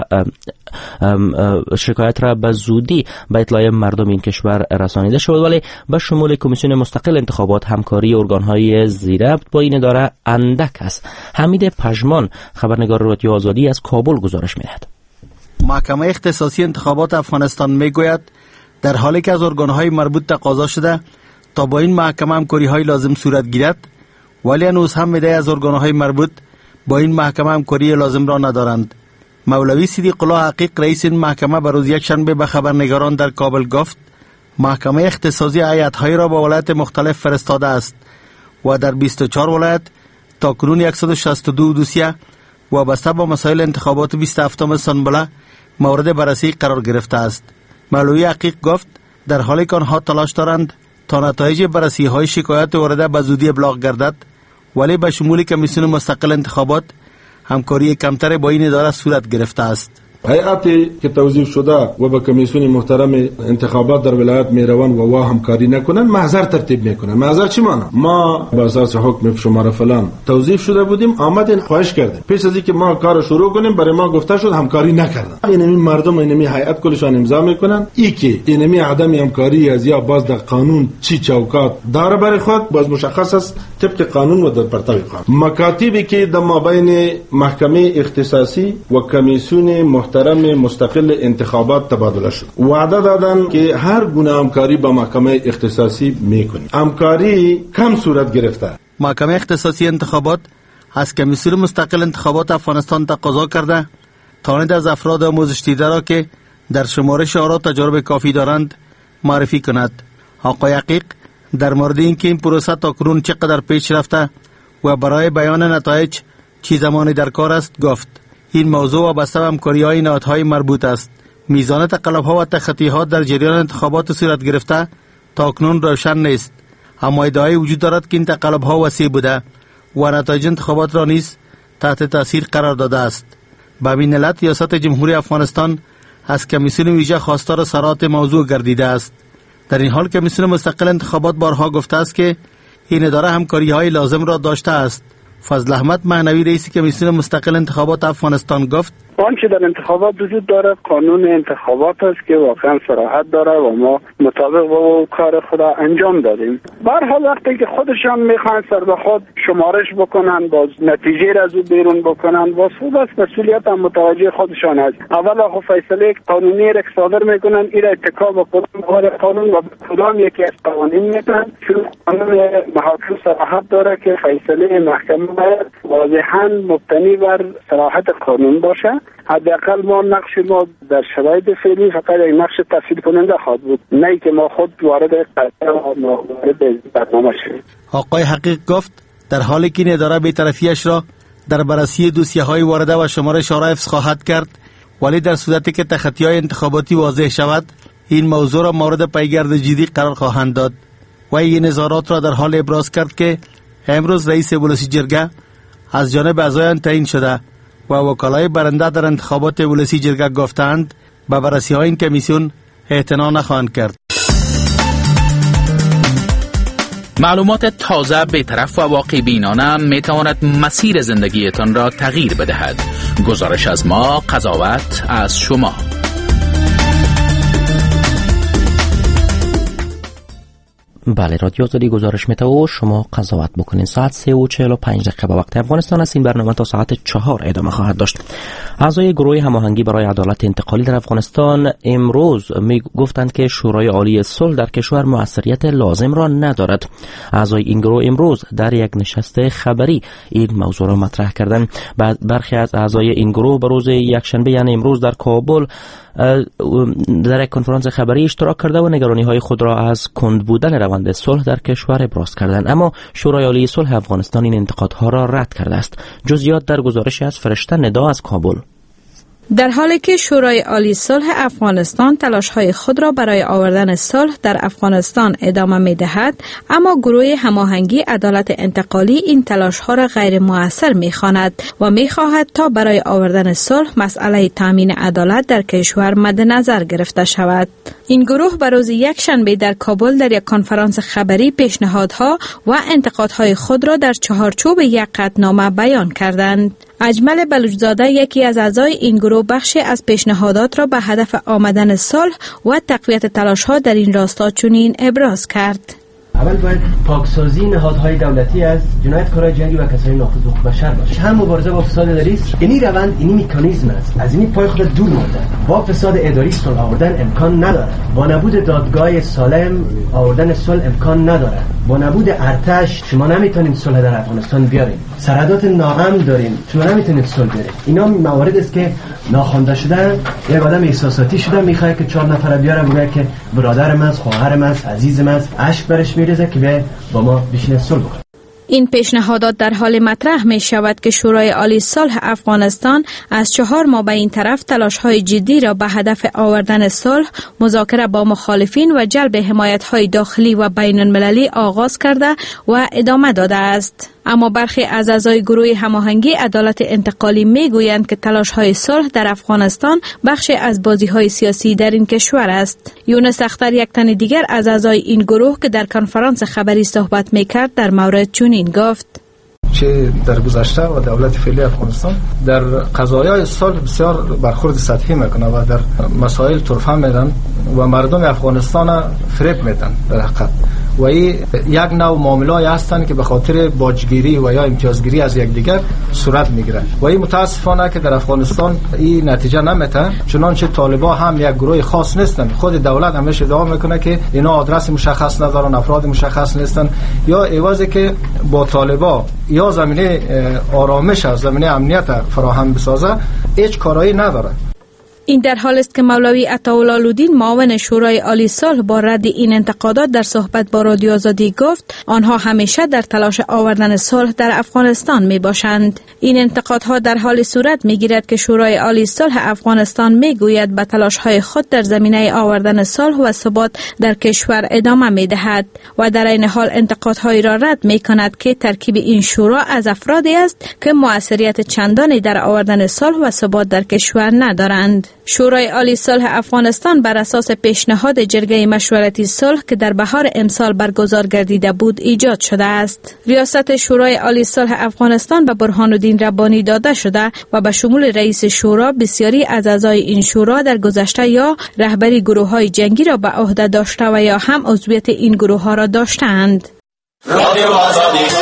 شکایت را به زودی به اطلاع مردم این کشور رسانیده شود، ولی به شمول کمیسیون مستقل انتخابات همکاری ارگان‌های زیربط با این اداره اندک است. حمید پژمان خبرنگار رادیو آزادی از کابل گزارش می‌دهد. محکمه اختصاصی انتخابات افغانستان میگوید در حالی که از ارگان‌های مربوط تقاضا شده تا با این محکمه همکاری‌های لازم صورت گیرد، ولی هنوز هم میده از ارگان‌های مربوط با این محکمه همکاری لازم را ندارند. مولوی صدیق الله حقیق رئیس این محکمه به روز یکشنبه به خبرنگاران در کابل گفت محکمه اختصاصی هیئت‌هایی را به ولایت مختلف فرستاده است و در بیست و چهار ولایت تاکنون صد و شصت و دو دوسیه وابسته با مسائل انتخابات بیست و هفتم سنبله مورد بررسی قرار گرفته است. مولوی حقیق گفت در حالی که آنها تلاش دارند تا نتایج بررسی های شکایات ورده به زودی ابلاغ گردد، ولی به شمول کمیسیون مستقل انتخابات همکاری کمتر با این اداره صورت گرفته است. هیئتی که توظیف شده و با کمیسیون محترم انتخابات در ولایت میروان و وا همکاری نکنن محضر ترتیب میکنن. محضر چی معنی؟ ما با اساس حکم شماره فلان توظیف شده بودیم، آمدین خواهش کردیم پیش از اینکه ما کار شروع کنیم برای ما گفته شد همکاری نکردن. اینمی مردم اینمی هیئت کلشان امضا میکنن ای که اینمی عدم همکاری از یا باز در قانون چی چوکات داره برای خود باز مشخص است طبق قانون و در پرتو قانون. مکاتبی که در مابین محکمه اختصاصی و کمیسیون محترم مستقل انتخابات تبادله شد، وعده دادن که هر گونه همکاری با محکمه اختصاصی میکنیم. همکاری کم صورت گرفته. محکمه اختصاصی انتخابات از کمیسیون مستقل انتخابات افغانستان تقاضا کرده تانید از افراد آموزش دیده را که در شمارش آرا تجارب کافی دارند معرفی کند. آقای حقیق در مورد اینکه این پروسه تاکنون چقدر پیش رفته و برای بیان نتایج چی زمانی در کار است گفت این موضوع وابسته به همکاری‌های نهادهای مربوط است. میزان تقلب‌ها و تخطی‌ها در جریان انتخابات صورت گرفته تاکنون روشن نیست، اما ادعای وجود دارد که این تقلب‌ها وسیع بوده و نتایج انتخابات را نیز تحت تاثیر قرار داده است. به همین علت ریاست جمهوری افغانستان از کمیسیون ویژه خواستار سرات موضوع گردیده است. در این حال کمیسیون مستقل انتخابات بارها گفته است که این اداره همکاری‌های لازم را داشته است. فضل احمد معنوی رئیس کمیسیون مستقل انتخابات افغانستان گفت آنچه در انتخابات وجود داره قانون انتخابات است که واقعا صراحت داره و ما مطابق با کار خود انجام دادیم. به هر حال وقتی که خودشان میخوان سر به خود شمارش بکنن باز نتیجه را از او بیرون بکنن باز خوب است، مسئولیت هم متوجه خودشان است. اول آخو فیصله قانونی را صادر میکنن این اتکا به کدام قانون و کدام یکی از قوانین میتن، چون قانون محاکم صراحت داره که فیصله محکمه باید واضحا مبتنی بر صراحت قانون باشه. حداقل ما نقش ما در شرایط فعلی فقط یک نقش تفصیل کننده خواهد بود، نه که ما خود وارد قضیه و وارد برنامه شویم. آقای حقیق گفت در حالی که این اداره بی‌طرفی‌اش را در بررسی دوسیه‌های وارده و شمارش آرا حفظ خواهد کرد، ولی در صورتی که تخطی‌های انتخاباتی واضح شود این موضوع را مورد پیگرد جدی قرار خواهند داد. و این نظارات را در حال ابراز کرد که امروز رئیس ولسی جرگه از جانب اعضایان تعیین شده و وکلای برنده در انتخابات ولسی جرگه گفتند به بررسی های این کمیسیون اعتنا نخواهند کرد. معلومات تازه بی‌طرف و واقع بینانه می تواند مسیر زندگیتان را تغییر بدهد. گزارش از ما، قضاوت از شما. بله، رادیو آزادی گزارش میته و شما قضاوت بکنین. ساعت سه و چهل و پنج دقیقه به وقت افغانستان است. این برنامه تا ساعت چهار ادامه خواهد داشت. اعضای گروه هماهنگی برای عدالت انتقالی در افغانستان امروز می گفتند که شورای عالی صلح در کشور موثریت لازم را ندارد. اعضای این گروه امروز در یک نشست خبری این موضوع را مطرح کردند. بعد برخی از اعضای این گروه به روز یکشنبه یعنی امروز در کابل در یک کنفرانس خبری اشتراک کرده و نگرانی‌های خود را از کند بودن روند صلح در کشور ابراز کردند، اما شورای عالی صلح افغانستان این انتقادها را رد کرده است. جزئیات در گزارشی از فرشته ندا از کابل. در حالی که شورای عالی صلح افغانستان تلاش‌های خود را برای آوردن صلح در افغانستان ادامه می‌دهد، اما گروه هماهنگی عدالت انتقالی این تلاش‌ها را غیر مؤثر می‌خواند و می‌خواهد تا برای آوردن صلح مسئله تامین عدالت در کشور مد نظر گرفته شود. این گروه به روز یکشنبه در کابل در یک کنفرانس خبری پیشنهادها و انتقادهای خود را در چهارچوب یک قطعنامه بیان کردند. اجمل بلوچزاده یکی از اعضای این گروه بخشی از پیشنهادات را به هدف آمدن صلح و تقویت تلاش‌ها در این راستا چنین ابراز کرد. اول باید پاکسازی نهادهای دولتی از جنایتکاران جنگی و کسانی ناخوذ حقوق بشر باشه. هم مبارزه با فساد اداری است. اینی روند، اینی مکانیزم است. از این پای خود دور مانده. با فساد اداری صلح آوردن امکان ندارد. با نبود دادگاه سالم آوردن صلح امکان ندارد. با نبود ارتش شما نمیتونید صلح در افغانستان بیارید. سرحدات ناامن داریم. شما نمیتونید صلح بیارید. اینا موارد است که ناخوانده شدن. یک آدم احساساتی شده میخواد که چهار نفر بیاره بگه که برادر من، خواهر من، عزیز من، اشک برش میریزه که به با ما بشینه صلح بکنه. این پیشنهادات در حال مطرح می شود که شورای عالی صلح افغانستان از چهار ماه به این طرف تلاش‌های جدی را به هدف آوردن صلح، مذاکره با مخالفین و جلب حمایت‌های داخلی و بین‌المللی آغاز کرده و ادامه داده است. اما برخی از اعضای گروه هماهنگی عدالت انتقالی میگویند که تلاش‌های صلح در افغانستان بخشی از بازی‌های سیاسی در این کشور است. یونس اختر، یک تن دیگر از اعضای این گروه که در کنفرانس خبری صحبت می‌کرد، در مورد چنین گفت: چه در گذشته و دولت فعلی افغانستان در قضایای صلح بسیار برخورد سطحی میکنه و در مسائل طرفه میدن و مردم افغانستان فریب میدن. در حقیقت و این یک نوع معامله‌ای هستند که به خاطر باجگیری و یا امتیازگیری از یکدیگر صورت میگیره و این متاسفانه که در افغانستان این نتیجه نمیده، چنانچه طالبان هم یک گروه خاص نیستن. خود دولت همیشه ادعا میکنه که اینا آدرس مشخص ندارن، افراد مشخص نیستن، یا عوضی که با طالبان یا زمینه آرامش از زمینه امنیت فراهم بسازه هیچ کارایی نداره. این در حال است که مولوی عطاالله لودین معاون شورای عالی صلح با رد این انتقادات در صحبت با رادیو آزادی گفت آنها همیشه در تلاش آوردن صلح در افغانستان می باشند. این انتقادها در حال صورت می گیرد که شورای عالی صلح افغانستان می گوید به تلاش های خود در زمینه آوردن صلح و ثبات در کشور ادامه می دهد و در این حال انتقادهایی را رد می کند که ترکیب این شورا از افرادی است که موثریت چندانی در آوردن صلح و ثبات در کشور ندارند. شورای عالی صلح افغانستان بر اساس پیشنهاد جرگه مشورتی صلح که در بهار امسال برگزار گردیده بود ایجاد شده است. ریاست شورای عالی صلح افغانستان به برهان الدین ربانی داده شده و به شمول رئیس شورا بسیاری از اعضای این شورا در گذشته یا رهبری گروه‌های جنگی را به عهده داشته و یا هم عضویت این گروه‌ها را داشتند. رادیو آزادی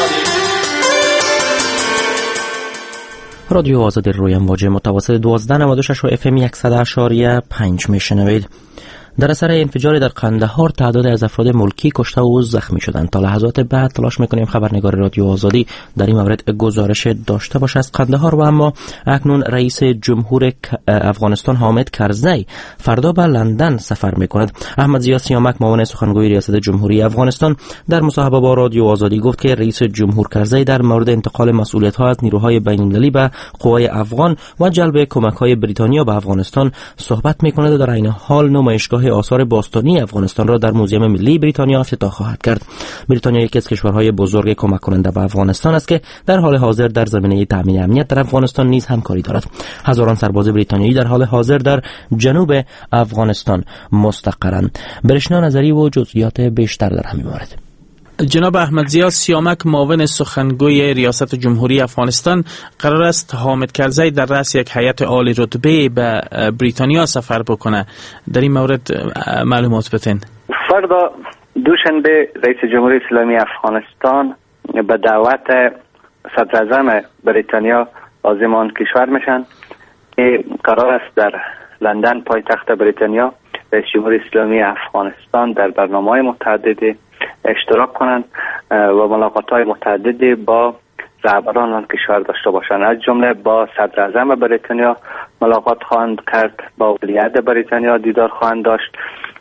رادیو آزادی روی امواج متوسط دوازده نود و شش و اف ام صد و اشاری پنج میشنوید. در اثر انفجار در قندهار تعداد از افراد ملکی کشته و زخمی شدند. تا لحظات بعد تلاش میکنیم خبرنگار رادیو آزادی در این مورد گزارش داشته باشه از قندهار. و اما اکنون رئیس جمهور افغانستان حامد کرزی فردا به لندن سفر میکند. احمد ضیا سیامک معاون سخنگوی ریاست جمهوری افغانستان در مصاحبه با رادیو آزادی گفت که رئیس جمهور کرزی در مورد انتقال مسئولیت‌ها از نیروهای بین‌المللی به قوای افغان و جلب کمک‌های بریتانیا به افغانستان صحبت میکند و در این حال نمایشگاه آثار باستانی افغانستان را در موزیم ملی بریتانیا افتتاح خواهد کرد. بریتانیا یکی از کشورهای بزرگ کمک کننده به افغانستان است که در حال حاضر در زمینه تامین امنیت در افغانستان نیز همکاری دارد. هزاران سرباز بریتانیایی در حال حاضر در جنوب افغانستان مستقرند. برشنا نظری و جزئیات بیشتر در همین مورد. جناب احمد ضیا سیامک معاون سخنگوی ریاست جمهوری افغانستان قرار است حامد کرزی در رأس یک هیئت عالی رتبه به بریتانیا سفر بکنه. در این مورد معلومات بتین. فردا دوشنبه رئیس جمهوری اسلامی افغانستان به دعوت صدر اعظم بریتانیا عازم آن کشور میشن که قرار است در لندن پایتخت بریتانیا رئیس جمهوری اسلامی افغانستان در برنامه‌های متعددی اشتراک کنند و ملاقات‌های متعددی با رهبران آن کشور داشته باشند. از جمله با صدر اعظم بریتانیا ملاقات خواهند کرد، با ولیعهد بریتانیا دیدار خواهند داشت.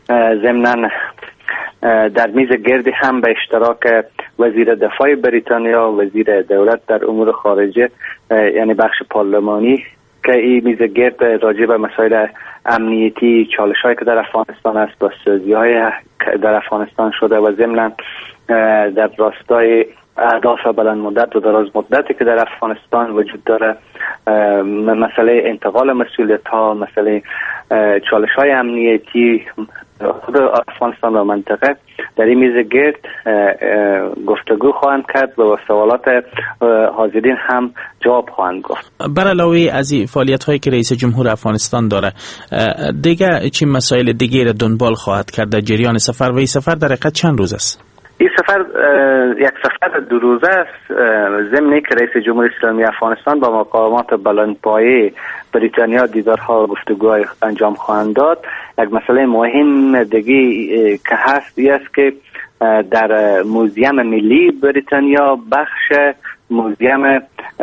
ضمناً در میز گردی هم به اشتراک وزیر دفاع بریتانیا، وزیر دولت در امور خارجه، یعنی بخش پارلمانی که این میز گرد راجع به مسائل امنیتی، چالش‌هایی که در افغانستان است، با سازی‌های در افغانستان شده و ضمناً در راستای اهداف بلند مدت و دراز مدتی که در افغانستان وجود داره، مسئله انتقال مسئولیت‌ها، مسئله چالش‌های امنیتی خود افغانستان و منطقه در این میز گرد گفتگو خواهند کرد و سوالات حاضرین هم جواب خواهند گفت. بر علاوه از این فعالیت هایی که رئیس جمهور افغانستان داره، دیگه چه مسائل دیگه را دنبال خواهد کرد در جریان سفر و این سفر در حقیقت چند روز است؟ این سفر یک سفر دو روزه است. ضمن که رئیس جمهوری اسلامی افغانستان با مقامات بلندپایه بریتانیا دیدارها و گفتگوهای انجام خواهند داد. یک مسئله مهم دیگه که هست این است که در موزیم ملی بریتانیا بخش موزیم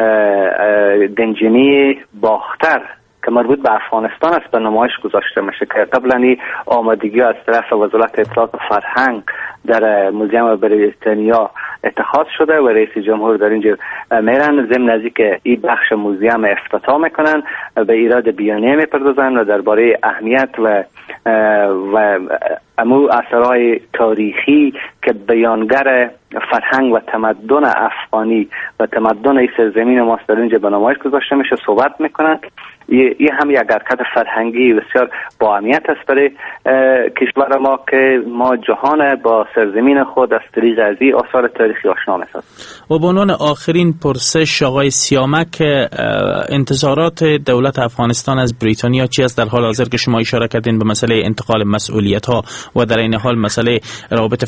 دنجنی باختر که مربوط به افغانستان است به نمایش گذاشته میشه که قبلا آمادگی از طرف وزارت اطلاعات و فرهنگ در موزیم بریتانیا اتخاذ شده و رئیس جمهور در اینجا میرن. ضمن از اینکه این بخش موزیم افتتاح میکنن به ایراد بیانیه میپردازن و درباره اهمیت و و امو اثرهای تاریخی که بیانگر فرهنگ و تمدن افغانی و تمدن این سرزمین ماست در اینجا به نمایش گذاشته میشه صحبت میکنن. این هم یک حرکت فرهنگی بسیار با اهمیت است برای کشور ما که ما جهان با سرزمین خود از طریق از این آثار تاریخی آشنا می‌سازیم. و به عنوان آخرین پرسش آقای سیامک، انتظارات دولت افغانستان از بریتانیا چی است در حال حاضر که شما اشاره کردین به مسئله انتقال مسئولیت‌ها و در این حال مسئله روابط فرهنگی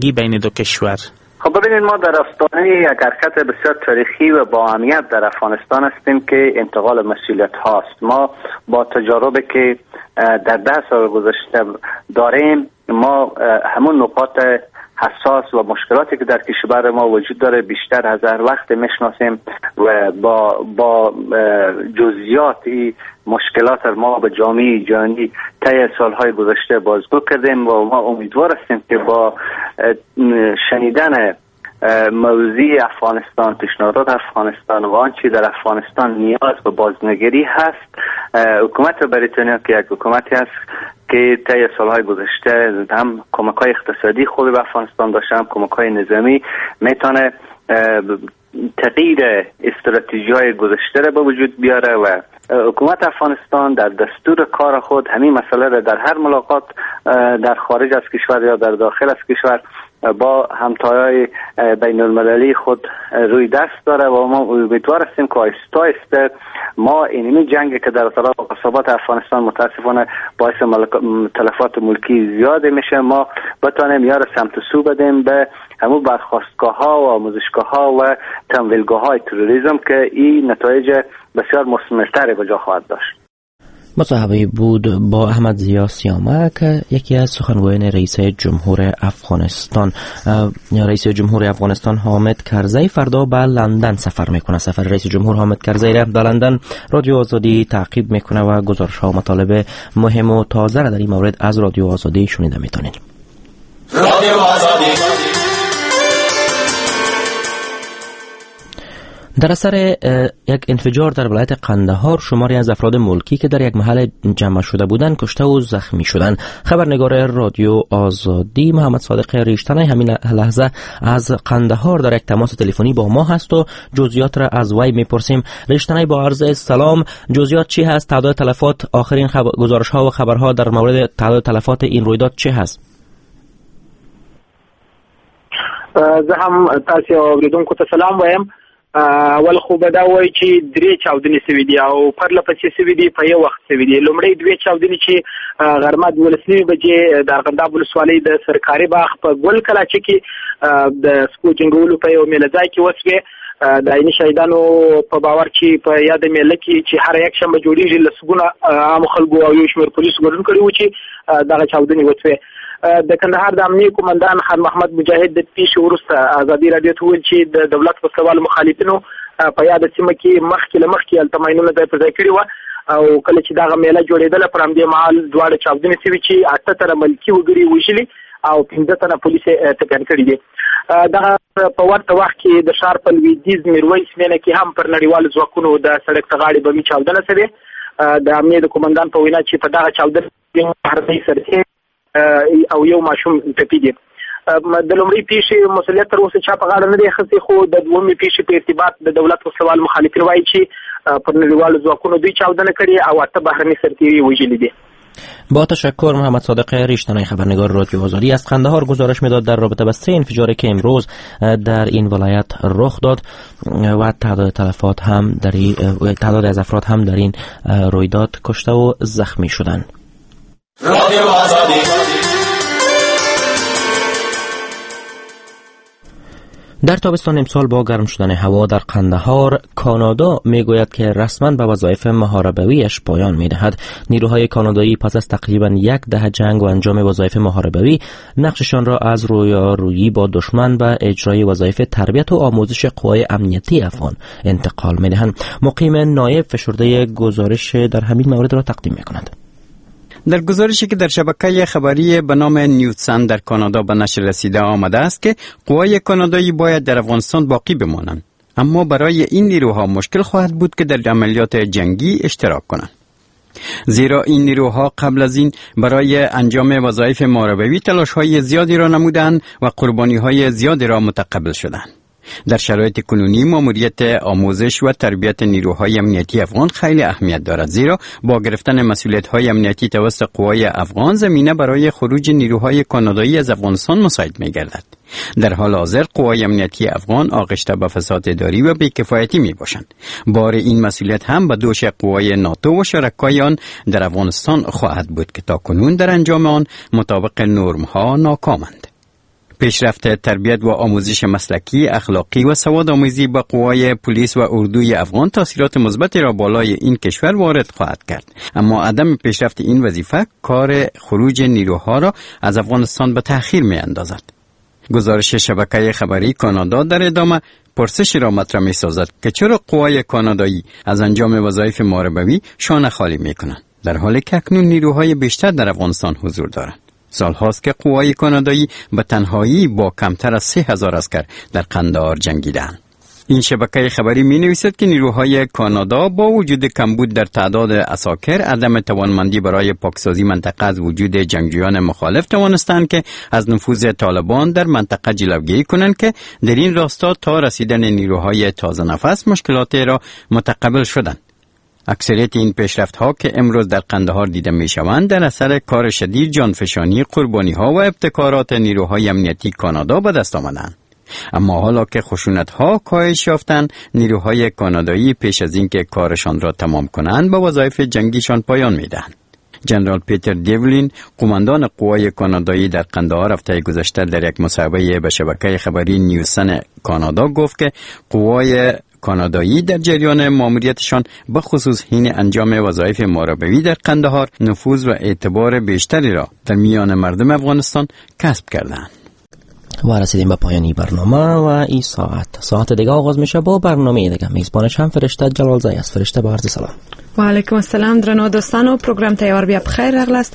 هماهنگی بین دو کشور؟ خب ببینید، ما در آستانه یک حرکت بسیار تاریخی و با اهمیت در افغانستان هستیم که انتقال مسئولیت هاست. ما با تجاربی که در ده سال گذشته داریم، ما همون نقاط حساس و مشکلاتی که در کشور ما وجود داره بیشتر از هر وقت میشناسیم و با با جزئیاتی مشکلات ما به جامعه جهانی طی سالهای گذشته بازگو کردیم و ما امیدوار هستیم که با شنیدن موضوع افغانستان، پیشنهادات افغانستان و آنچه در افغانستان نیاز به بازنگری هست، حکومت بریتانیا که یک حکومتی است که طی سالهای گذشته هم کمک‌های اقتصادی خوبی به افغانستان داشته، هم کمک‌های نظامی، میتونه تغییر استراتژی‌های گذشته را به وجود بیاره و حکومت افغانستان در دستور کار خود همین مسئله را در هر ملاقات در خارج از کشور یا در داخل از کشور با همتای بین المللی خود روی دست داره و ما امیدوار هستیم که آهسته آهسته ما اینمی جنگی که در اطراف قصابات افغانستان متاسفانه باعث تلفات ملکی زیاده میشه، ما بتانیم یار سمت سو بدیم به همون برخاستگاه ها و آموزشگاه ها و تمویلگاه های تروریسم که این نتایج بسیار مثمرتری به جا خواهد داشت. مصاحبه بود با احمد ضیا سیامک، یکی از سخنگویان رئیس جمهور افغانستان. رئیس جمهور افغانستان حامد کرزی فردا به لندن سفر میکنه. سفر رئیس جمهور حامد کرزی را به لندن رادیو آزادی تعقیب میکنه و گزارش ها و مطالب مهم و تازه را در این مورد از رادیو آزادی شنیده میتونید. رادیو آزادی. در اثر یک انفجار در ولایت قندهار شماری از افراد ملکی که در یک محل جمع شده بودند کشته و زخمی شدند. خبرنگار رادیو آزادی محمد صادق ریشتنی همین لحظه از قندهار در یک تماس تلفنی با ما هست و جزئیات را از وی میپرسیم. ریشتنی، با عرض سلام، جزئیات چی هست؟ تعداد تلفات، آخرین خبر... گزارش ها و خبرها در مورد تعداد تلفات این رویداد چه هست؟ زه هم تاسو اوریدونکو ته سلام وایم. اول خو به دا وایي چې درې چاودنې سوي دي او پرله پسې سوي دي په یو وخت سوي دي. لومړی دوې چاودنې چې غرمه دولس نیمې بجې د ارغنداب ولسوالۍ د سرکاري باغ په ګل کلاچه کې د سپو جنګولو په یو میله ځای کې وسوې. د عیني شهیدانو په باور چې په یاد میله کې چې هر یک شنبه جوړیږي لسګونه عام خلکو او یو شمېر پولیسو ګډون کړي وو چې دغه چاودنې وسوې. د کندهار د امنیه قومندان خان محمد مجاهد د پیښې وروسته ازادي راډیو ته وویل چې د دولت وسلوال مخالفینو په یاده سیمه کې مخکې له مخکې هلته ماینونه ځای پر ځای کړي وه او کله چې دغه میله جوړېدله پر همدې مهال دواړه چاودنې سوي چې اته تنه ملکي وګړي وژلي او پنځه تنه پولیس یې ټپیان کړي دي. دغه په ورته وخت کې د ښار په لویدیځ میرویس مینه کې هم پر نړیوالو ځواکونو د سړک ته غاړې بمي چاودنه سوې. د امنیه د قومندان په وینا چې په دغه چاودنه هرځای سرتې او یو ماشوم ټپي دي. د لومړۍ پیښې مسؤلیت تر اوسه چا په غاړه نه دی اخیستی، خو د دومې پیښې په ارتباط د دولت وسلوال مخالفین وایي چې پر نړیوالو ځواکونو دوی چاودنه کړې او اته بهرني سرتیري وژلي دي. با تشکر. محمد صادق ریشتنی خبرنگار رادیو آزادی از قندهار گزارش میداد در رابطه با سه انفجاری که امروز در این ولایت رخ داد و تعداد تلفات هم در تعداد از افراد هم در این رویداد کشته و زخمی شدند. رادیو آزادی. در تابستان امسال با گرم شدن هوا در قندهار، کانادا میگوید که رسما به وظایف محاربویش پایان میدهد. نیروهای کانادایی پس از تقریبا یک دهه جنگ و انجام وظایف محاربوی نقششان را از رویارویی با دشمن و اجرای وظایف تربیت و آموزش قوای امنیتی افغان انتقال میدهند. مقیم نایب فشرده گزارش در همین مورد را تقدیم میکند. در گزارشی که در شبکه خبری به نام نیوزن در کانادا به نشر رسیده آمده است که قوای کانادایی باید در افغانستان باقی بمانند، اما برای این نیروها مشکل خواهد بود که در عملیات جنگی اشتراک کنند، زیرا این نیروها قبل از این برای انجام وظایف محاربوی تلاش‌های زیادی را نمودند و قربانی‌های زیادی را متقبل شدند. در شرایط کنونی ماموریت آموزش و تربیت نیروهای امنیتی افغان خیلی اهمیت دارد، زیرا با گرفتن مسئولیت‌های امنیتی توسط قوای افغان زمینه برای خروج نیروهای کانادایی از افغانستان مساعد می‌گردد. در حال حاضر قوای امنیتی افغان آغشته به فساد اداری و بی‌کفایتی میباشند. بار این مسئولیت هم به دوش قوای ناتو و شرکای آن در افغانستان خواهد بود که تاکنون در انجام آن مطابق نرم‌ها ناکامند. پیشرفت تربیت و آموزش مسلکی، اخلاقی و سواد آموزی با قوای پلیس و اردوی افغان تاثیرات مثبتی را بالای این کشور وارد خواهد کرد. اما عدم پیشرفت این وظیفه کار خروج نیروها را از افغانستان به تأخیر می اندازد. گزارش شبکه خبری کانادا در ادامه پرسش را مطرح می سازد که چرا قوای کانادایی از انجام وظایف محاربوی شانه خالی می کنند، در حالی که اکنون نیروهای بیشتر در افغانستان حضور دارند. سال هاست که قوای کانادایی به تنهایی با کمتر از سه هزار عسکر در قندهار جنگیدند. این شبکه خبری می نویسد که نیروهای کانادا با وجود کمبود در تعداد عساکر، عدم توانمندی برای پاکسازی منطقه از وجود جنگجویان مخالف توانستند که از نفوذ طالبان در منطقه جلوگیری کنند که در این راستا تا رسیدن نیروهای تازه نفس مشکلات را متقبل شدند. اکثریت این پیشرفت ها که امروز در قندهار دیده می شوند در اثر کار شدید، جانفشانی، قربانی ها و ابتکارات نیروهای امنیتی کانادا به دست آمدند. اما حالا که خشونت ها کاهش یافتند، نیروهای کانادایی پیش از اینکه کارشان را تمام کنند به وظایف جنگیشان پایان می دهند. جنرال پیتر دیولین، قماندان قوای کانادایی در قندهار، هفته گذشته در یک مصاحبه به شبکه خبری نیوسن کانادا گفت که قوای کانادایی در جریان ماموریتشان به خصوص حین انجام وظایف محاربوی در قندهار نفوذ و اعتبار بیشتری را در میان مردم افغانستان کسب کردند. و رسیدیم به پایانی برنامه و این ساعت ساعت دیگه آغاز میشه با برنامه دیگه. میزبانش هم فرشته جلالزی است. فرشته با عرض سلام. و علیکم السلام درنو دوستانو، پروگرام تیار بیا بخیر اغلست.